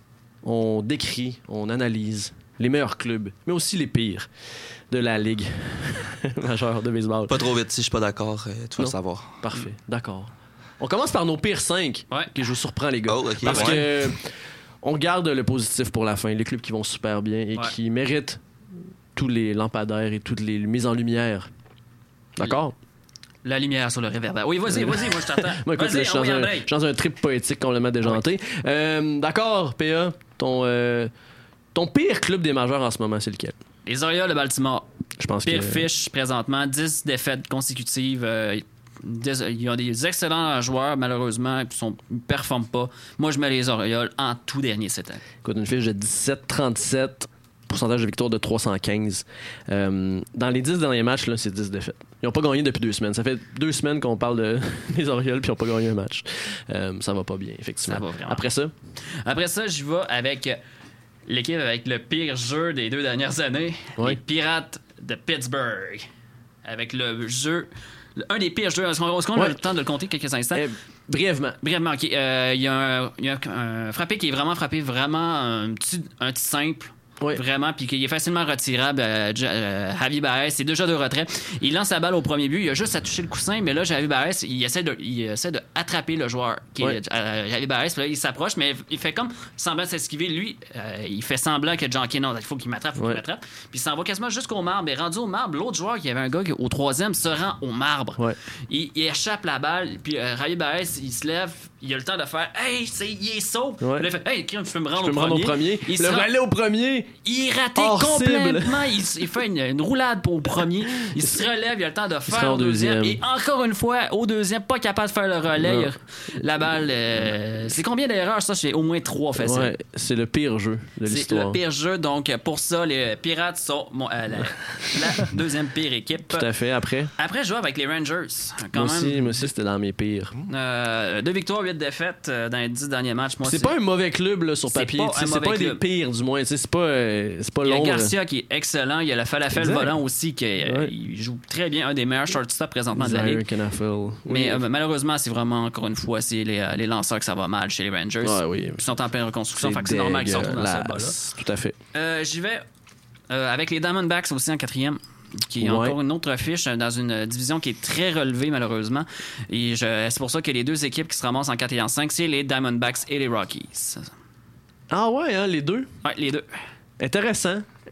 on décrit, on analyse les meilleurs clubs, mais aussi les pires de la Ligue majeure de baseball. Pas trop vite, si je suis pas d'accord, euh, tu vas le savoir. Parfait, d'accord. On commence par nos pires cinq, ouais. que je vous surprends, les gars. Oh, okay, parce ouais. que on garde le positif pour la fin. Les clubs qui vont super bien et ouais. qui méritent tous les lampadaires et toutes les mises en lumière. D'accord? La lumière sur le réverbère. Oui, vas-y, vas-y, moi je t'attends. Moi, écoute, là, je suis dans, un, je suis dans un trip poétique complètement déjanté. Ouais. Euh, d'accord, P A, ton, euh, ton pire club des majeurs en ce moment, c'est lequel? Les Orioles de Baltimore. Je pense Pire que... fiche présentement, dix défaites consécutives. Euh, des, ils ont des excellents joueurs, malheureusement, ils ne performent pas. Moi, je mets les Orioles en tout dernier cette année. Écoute, une fiche de dix-sept trente-sept, pourcentage de victoire de trois cent quinze. Euh, dans les dix derniers matchs, là, c'est dix défaites. Ils n'ont pas gagné depuis deux semaines. Ça fait deux semaines qu'on parle de des Orioles puis ils n'ont pas gagné un match. Euh, ça va pas bien, effectivement. Ça va vraiment. Après ça? Après ça, je vais avec l'équipe avec le pire jeu des deux dernières années, oui. les Pirates de Pittsburgh. Avec le jeu... Un des pires jeux. Est-ce qu'on, est-ce qu'on ouais. a le temps de le compter quelques instants? Euh, brièvement. Brièvement, OK. Euh, il y a, un, il y a un, un frappé qui est vraiment frappé, vraiment un petit, un petit simple. Oui. Vraiment, puis qu'il est facilement retirable. Euh, euh, Javi Baez, c'est déjà de retrait. Il lance la balle au premier but, il a juste à toucher le coussin, mais là, Javi Baez, il essaie de, il essaie de attraper le joueur. Qui oui. est, euh, Javi Baez, puis là, il s'approche, mais il fait comme semblant de s'esquiver. Lui, euh, il fait semblant que John Key, non, il faut qu'il m'attrape, il faut oui. qu'il m'attrape. Puis il s'en va quasiment jusqu'au marbre. Et rendu au marbre, l'autre joueur, qui avait un gars qui, au troisième, se rend au marbre. Oui. Il, il échappe la balle, puis euh, Javi Baez, il se lève, il a le temps de faire Hey, c'est, il est sauve. Oui. Puis là, il fait Hey, je peux me rendre, je peux au, me premier. rendre au premier. Il le relais au premier. Il est raté hors complètement. Il, il fait une, une roulade pour au premier. Il se relève, il a le temps de faire au deuxième. deuxième. Et encore une fois, au deuxième, pas capable de faire le relais. Il, la balle, euh, c'est combien d'erreurs, ça? C'est au moins trois facile. Ouais, c'est le pire jeu de c'est l'histoire. C'est le pire jeu. Donc, pour ça, les Pirates sont bon, euh, la, la deuxième pire équipe. Tout à fait. Après? Après, je joue avec les Rangers. Quand moi, même. Aussi, moi aussi, c'était dans mes pires. Euh, deux victoires, huit défaites euh, dans les dix derniers matchs. Moi, c'est, c'est pas un mauvais club là, sur c'est papier. Pas c'est pas un des pires, du moins. C'est pas, euh, c'est pas long. Il y a Garcia qui est excellent. Il y a le Falafel exact. Volant aussi qui est, ouais. il joue très bien. Un des meilleurs shortstops présentement de la Ligue. Oui. Mais euh, malheureusement, c'est vraiment, encore une fois, c'est les, les lanceurs que ça va mal chez les Rangers. Ouais, oui. Ils sont en pleine reconstruction. C'est, fait que c'est normal qu'ils se retrouvent dans cette bas-là. Tout à fait. Euh, j'y vais euh, avec les Diamondbacks aussi en quatrième. Qui est ouais. encore une autre fiche dans une division qui est très relevée, malheureusement. Et je, c'est pour ça que les deux équipes qui se ramassent en quatre et en cinq, c'est les Diamondbacks et les Rockies. Ah ouais, hein, les deux? Ouais, les deux. Intéressant.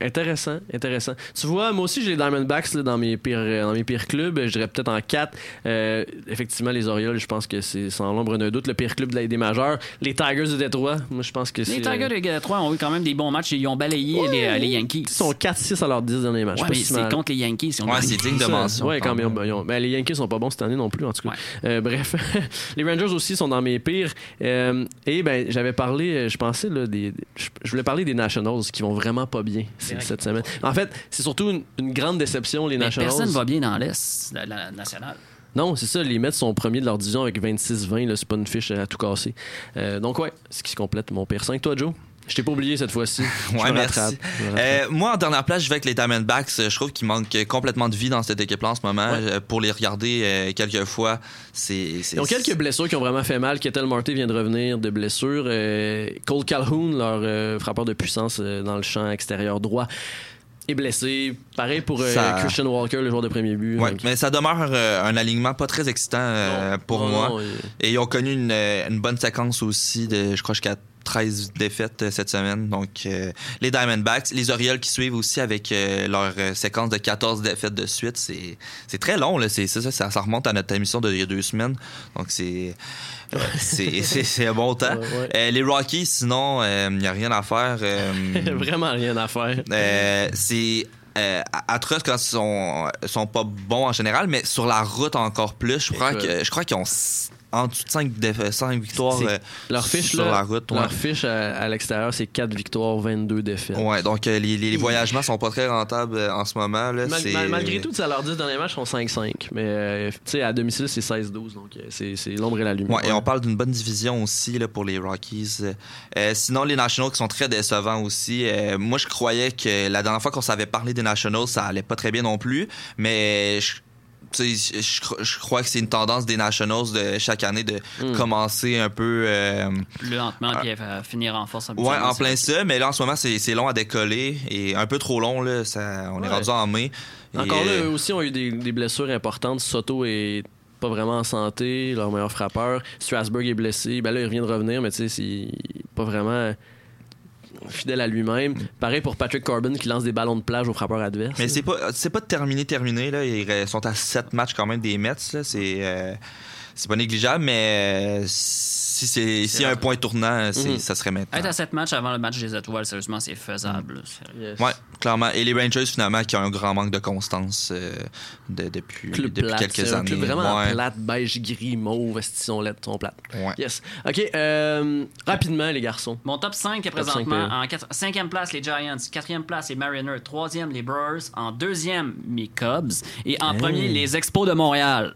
intéressant, intéressant. Tu vois, moi aussi, j'ai les Diamondbacks là, dans, mes pires, dans mes pires clubs. Je dirais peut-être en quatre. Euh, effectivement, les Orioles, je pense que c'est sans l'ombre d'un doute le pire club de la, des majeurs. Les Tigers de Détroit, moi, je pense que c'est... Les Tigers de Détroit ont eu quand même des bons matchs. Ils ont balayé ouais, les, les Yankees. Ils sont quatre six à leurs dix derniers matchs. Ouais, mais c'est contre les Yankees. Ils ont ouais, c'est digne de mention. Ouais, quand même. Ils ont, ben, les Yankees sont pas bons cette année non plus, en tout cas. Ouais. Euh, bref, les Rangers aussi sont dans mes pires. Euh, et ben, j'avais parlé, je pensais, là, des, je voulais parler des Nationals qui vont vraiment pas bien cette semaine. En fait, c'est surtout une, une grande déception, les mais Nationals. Personne va bien dans l'Est, la, la nationale. Non, c'est ça. Les Mets sont premiers de leur division avec vingt-six vingt. Là, c'est pas une fiche à tout casser. Euh, donc, ouais, ce qui complète mon pire cinq. Toi, Joe? Je t'ai pas oublié cette fois-ci. Ouais, merci. Euh, moi, en dernière place, je vais avec les Diamondbacks. Je trouve qu'il manque complètement de vie dans cette équipe-là en ce moment. Ouais. Pour les regarder euh, quelques fois, c'est, c'est... Ils ont quelques blessures qui ont vraiment fait mal. Ketel Marte vient de revenir de blessure. Euh, Cole Calhoun, leur euh, frappeur de puissance euh, dans le champ extérieur droit, est blessé. Pareil pour euh, ça... Christian Walker, le joueur de premier but. Oui, donc... mais ça demeure euh, un alignement pas très excitant euh, pour non, moi. Non, et... et ils ont connu une, une bonne séquence aussi de, je crois, jusqu'à treize défaites cette semaine. Donc, euh, les Diamondbacks, les Orioles qui suivent aussi avec euh, leur euh, séquence de quatorze défaites de suite. C'est, c'est très long, là. C'est, c'est ça, ça, ça remonte à notre émission d'il y a deux semaines. Donc, c'est, euh, c'est, c'est, c'est un bon temps. Ouais, ouais. Euh, les Rockies, sinon, il euh, n'y a rien à faire. Euh, Vraiment rien à faire. Euh, c'est... Euh, atroce quand ils sont, sont pas bons en général, mais sur la route encore plus. Je crois, que, je crois qu'ils ont en dessous de cinq victoires euh, leur fiche, sur là, la route. Leur ouais. fiche à, à l'extérieur, c'est quatre victoires, vingt-deux défaites. Ouais, donc euh, les, les voyagements sont pas très rentables euh, en ce moment. Là, Mal, c'est... mal, malgré tout, à leurs dix derniers matchs, ils sont cinq cinq. Mais euh, à domicile, c'est seize douze. Donc euh, c'est, c'est l'ombre et la lumière. Ouais, et on parle d'une bonne division aussi là, pour les Rockies. Euh, sinon, les Nationals qui sont très décevants aussi. Euh, moi, je croyais que la dernière fois qu'on s'avait parlé des Nationals, ça allait pas très bien non plus. Mais... Je... Je, je crois que c'est une tendance des Nationals de chaque année de mm. commencer un peu euh, lentement puis euh, finir en force. Ouais, en plein ça, mais là en ce moment c'est, c'est long à décoller et un peu trop long là, ça, on ouais. est rendu en mai. Encore et, là, euh... eux aussi ont eu des, des blessures importantes. Soto est pas vraiment en santé, leur meilleur frappeur. Strasburg est blessé, ben là il vient de revenir, mais tu sais c'est pas vraiment fidèle à lui-même. Pareil pour Patrick Corbin qui lance des ballons de plage aux frappeurs adverses. Mais c'est pas, c'est pas terminé, terminé. Là. Ils sont à sept matchs quand même des Mets. Là. C'est, euh, c'est pas négligeable, mais si c'est s'il y a un point tournant, c'est, mm-hmm. ça serait maintenant. Être à sept matchs avant le match des étoiles, sérieusement, c'est faisable. Mm. Yes. Ouais, clairement. Et les Rangers, finalement, qui ont un grand manque de constance euh, de, depuis, depuis plate, quelques c'est années. Un club vraiment ouais. plate, beige, gris, mauve, ils sont laides, sont plates. Ouais. Yes. OK, euh, rapidement, les garçons. Mon top cinq est présentement en quatre... cinquième place, les Giants. Quatrième place, les Mariners. Troisième, les Brewers. En deuxième, mes Cubs. Et en hey. premier, les Expos de Montréal.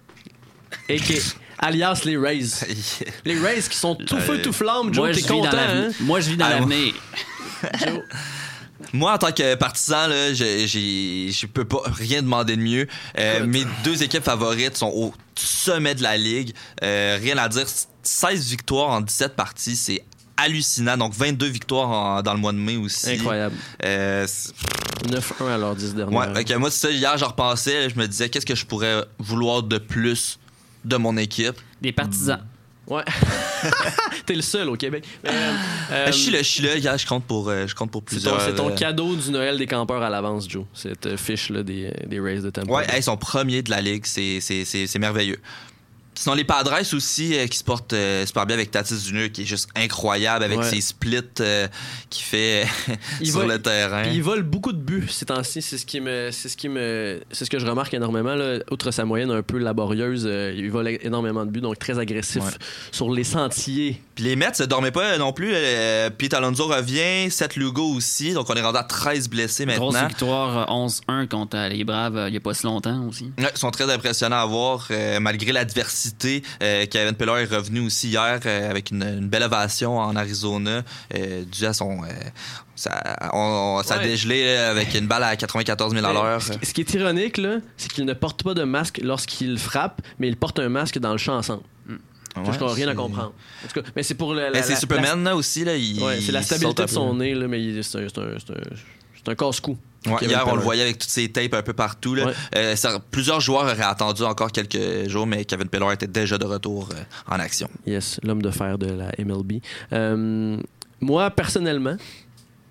Et qui... alias les Rays. Les Rays qui sont tout feu, tout flamme. Joe, moi, t'es content, hein? Moi, je vis dans Alors... l'avenir. Joe. Moi, en tant que partisan, là, je, j'ai, je peux pas rien demander de mieux. Euh, mes deux équipes favorites sont au sommet de la ligue. Euh, rien à dire. seize victoires en dix-sept parties, c'est hallucinant. Donc, vingt-deux victoires en, dans le mois de mai aussi. Incroyable. Euh, neuf un à leurs dix dernières. Ouais, okay, moi, c'est ça. Hier, je repensais. Je me disais, qu'est-ce que je pourrais vouloir de plus de mon équipe? Des partisans. Ouais. T'es le seul au Québec. Mais, euh, je suis là, je suis là, gars, je compte pour, euh, je compte pour plusieurs. C'est ton, c'est ton euh... cadeau du Noël des campeurs à l'avance, Joe. Cette fiche-là des, des Rays de Tampa. Ouais, hey, ils sont premiers de la ligue, c'est, c'est, c'est, c'est merveilleux. Sinon, les Padres aussi, euh, qui se portent euh, super bien avec Tatis Junior, qui est juste incroyable avec ouais. ses splits euh, qu'il fait sur vole, le terrain. Il vole beaucoup de buts ces temps-ci. C'est ce qui me, c'est ce qui me, c'est ce que je remarque énormément. Là. Outre sa moyenne un peu laborieuse, euh, il vole énormément de buts, donc très agressif ouais. sur les sentiers. Puis les Mets ne dormaient pas non plus. Euh, Pete Alonso revient, Seth Lugo aussi, donc on est rendu à treize blessés maintenant. Grosse victoire onze un contre les Braves euh, il n'y a pas si longtemps aussi. Ouais, ils sont très impressionnants à voir, euh, malgré l'adversité. Euh, Kevin Pillar est revenu aussi hier euh, avec une, une belle ovation en Arizona, euh, dû à son... Euh, ça, on, on, ça ouais. a dégelé là, avec une balle à quatre-vingt-quatorze mille à l'heure. Ce, ce qui est ironique, là, c'est qu'il ne porte pas de masque lorsqu'il frappe, mais il porte un masque dans le champ ensemble. Mm. Ouais, je n'ai rien à comprendre. En tout cas, mais c'est pour le. La, mais c'est la, Superman la, là aussi là. Il, ouais, c'est la stabilité de son nez là, mais il, c'est un, c'est un, c'est un, c'est un casse-cou. Ouais, hier, on le voyait avec toutes ses tapes un peu partout. Là. Ouais. Euh, ça, plusieurs joueurs auraient attendu encore quelques jours, mais Kevin Pillar était déjà de retour euh, en action. Yes, l'homme de fer de la M L B. Euh, moi, personnellement,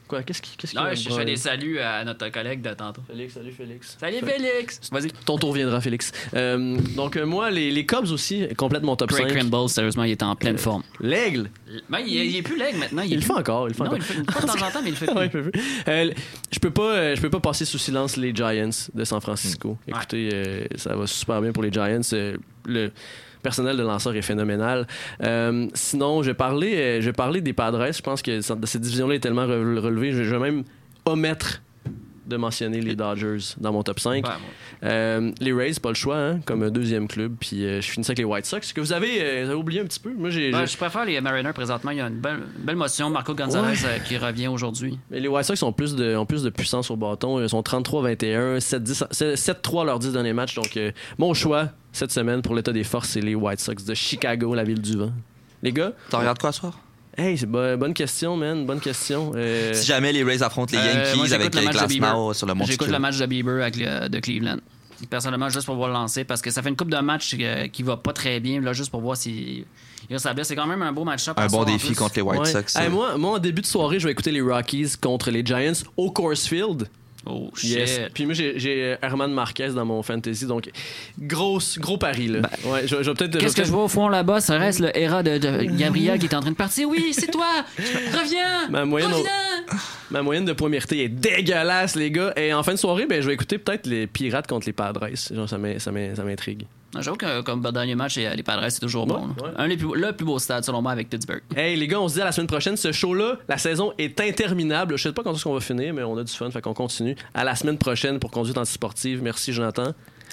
Quoi? Qu'est-ce qui. Qu'est-ce Non, qu'il y a, je fais Brian? des saluts à notre collègue de tantôt. Félix, salut Félix. Salut Félix! Vas-y. Ton tour viendra, Félix. Euh, donc, euh, moi, les, les Cubs aussi complètent mon top Craig cinq. Kimbrell, sérieusement, il est en pleine forme. L'aigle. Ben, il, il est plus l'aigle maintenant. Il, Il est le plus- fait encore. Il le fait Non, encore. il le fait pas de temps en temps, mais il le fait plus. Ouais, il peut plus. Euh, je peux pas, euh, je peux pas passer sous silence les Giants de San Francisco. Mm. Écoutez, euh, ça va super bien pour les Giants. Euh, le personnel de lanceur est phénoménal. Euh, sinon, je vais parler, euh, je vais parler des Padres. Je pense que cette cette division-là est tellement re- relevée. Je, je vais même omettre de mentionner les Dodgers dans mon top cinq. Ouais, moi. Euh, les Rays, pas le choix, hein, comme deuxième club. Puis euh, je finis avec les White Sox. Que vous avez, euh, vous avez oublié un petit peu. Moi, j'ai, Ben, j'ai- je préfère les Mariners présentement. Il y a une belle, une belle motion. Marco Gonzalez Ouais. euh, qui revient aujourd'hui. Mais les White Sox ont plus de, ont plus de puissance au bâton. Ils sont trente-trois vingt et un, sept trois leurs dix derniers matchs. Donc, euh, mon choix cette semaine pour l'état des forces, c'est les White Sox de Chicago, la ville du vent. Les gars? T'en regardes quoi ce soir? Hey, c'est bo- bonne question, man. Bonne question. Euh, Si jamais les Rays affrontent les Euh, Yankees moi, j'écoute avec le les match de Glasnow Bieber. sur le monticule. J'écoute le match de Bieber avec le- de Cleveland. Personnellement, juste pour voir le lancer, parce que ça fait une coupe de match euh, qui va pas très bien, là, juste pour voir si il sa blesse. C'est quand même un beau match-up. Un à bon soir, en défi plus. contre les White ouais. Sox. Hey, ça. moi, moi, en début de soirée, je vais écouter les Rockies contre les Giants au Coors Field. Oh shit. Yes. Puis moi, j'ai, j'ai Herman Marquez dans mon fantasy. Donc, grosse, gros pari, là. ouais, je, je vais peut-être. Qu'est-ce vais que je vois au fond là-bas? Ça reste le Hera de, de Gabriel qui est en train de partir. Oui, c'est toi! Reviens! Ma moyenne, au- Reviens! ma moyenne de points mérités est dégueulasse, les gars. Et en fin de soirée, ben, je vais écouter peut-être les Pirates contre les Padres. Genre, ça, m'in- ça, m'in- ça m'intrigue. Non, j'avoue que comme dernier match, les Padres, c'est toujours bon. Ouais, là. Un des plus, le plus beau stade, selon moi, avec Pittsburgh. Hey, les gars, on se dit à la semaine prochaine. Ce show-là, la saison est interminable. Je sais pas quand est-ce qu'on va finir, mais on a du fun, fait qu'on continue. À la semaine prochaine pour Conduite Antisportive. Merci, Jonathan.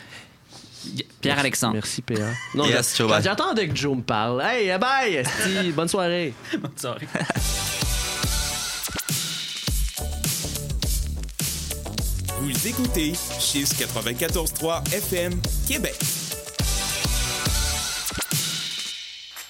Pierre-Alexandre. Merci, P A. Non, Yes, j'a- Joe, bye. j'attendais que Joe me parle. Hey, bye! esti. Bonne soirée. Bonne soirée. Vous écoutez Chiz quatre-vingt-quatorze trois F M Québec.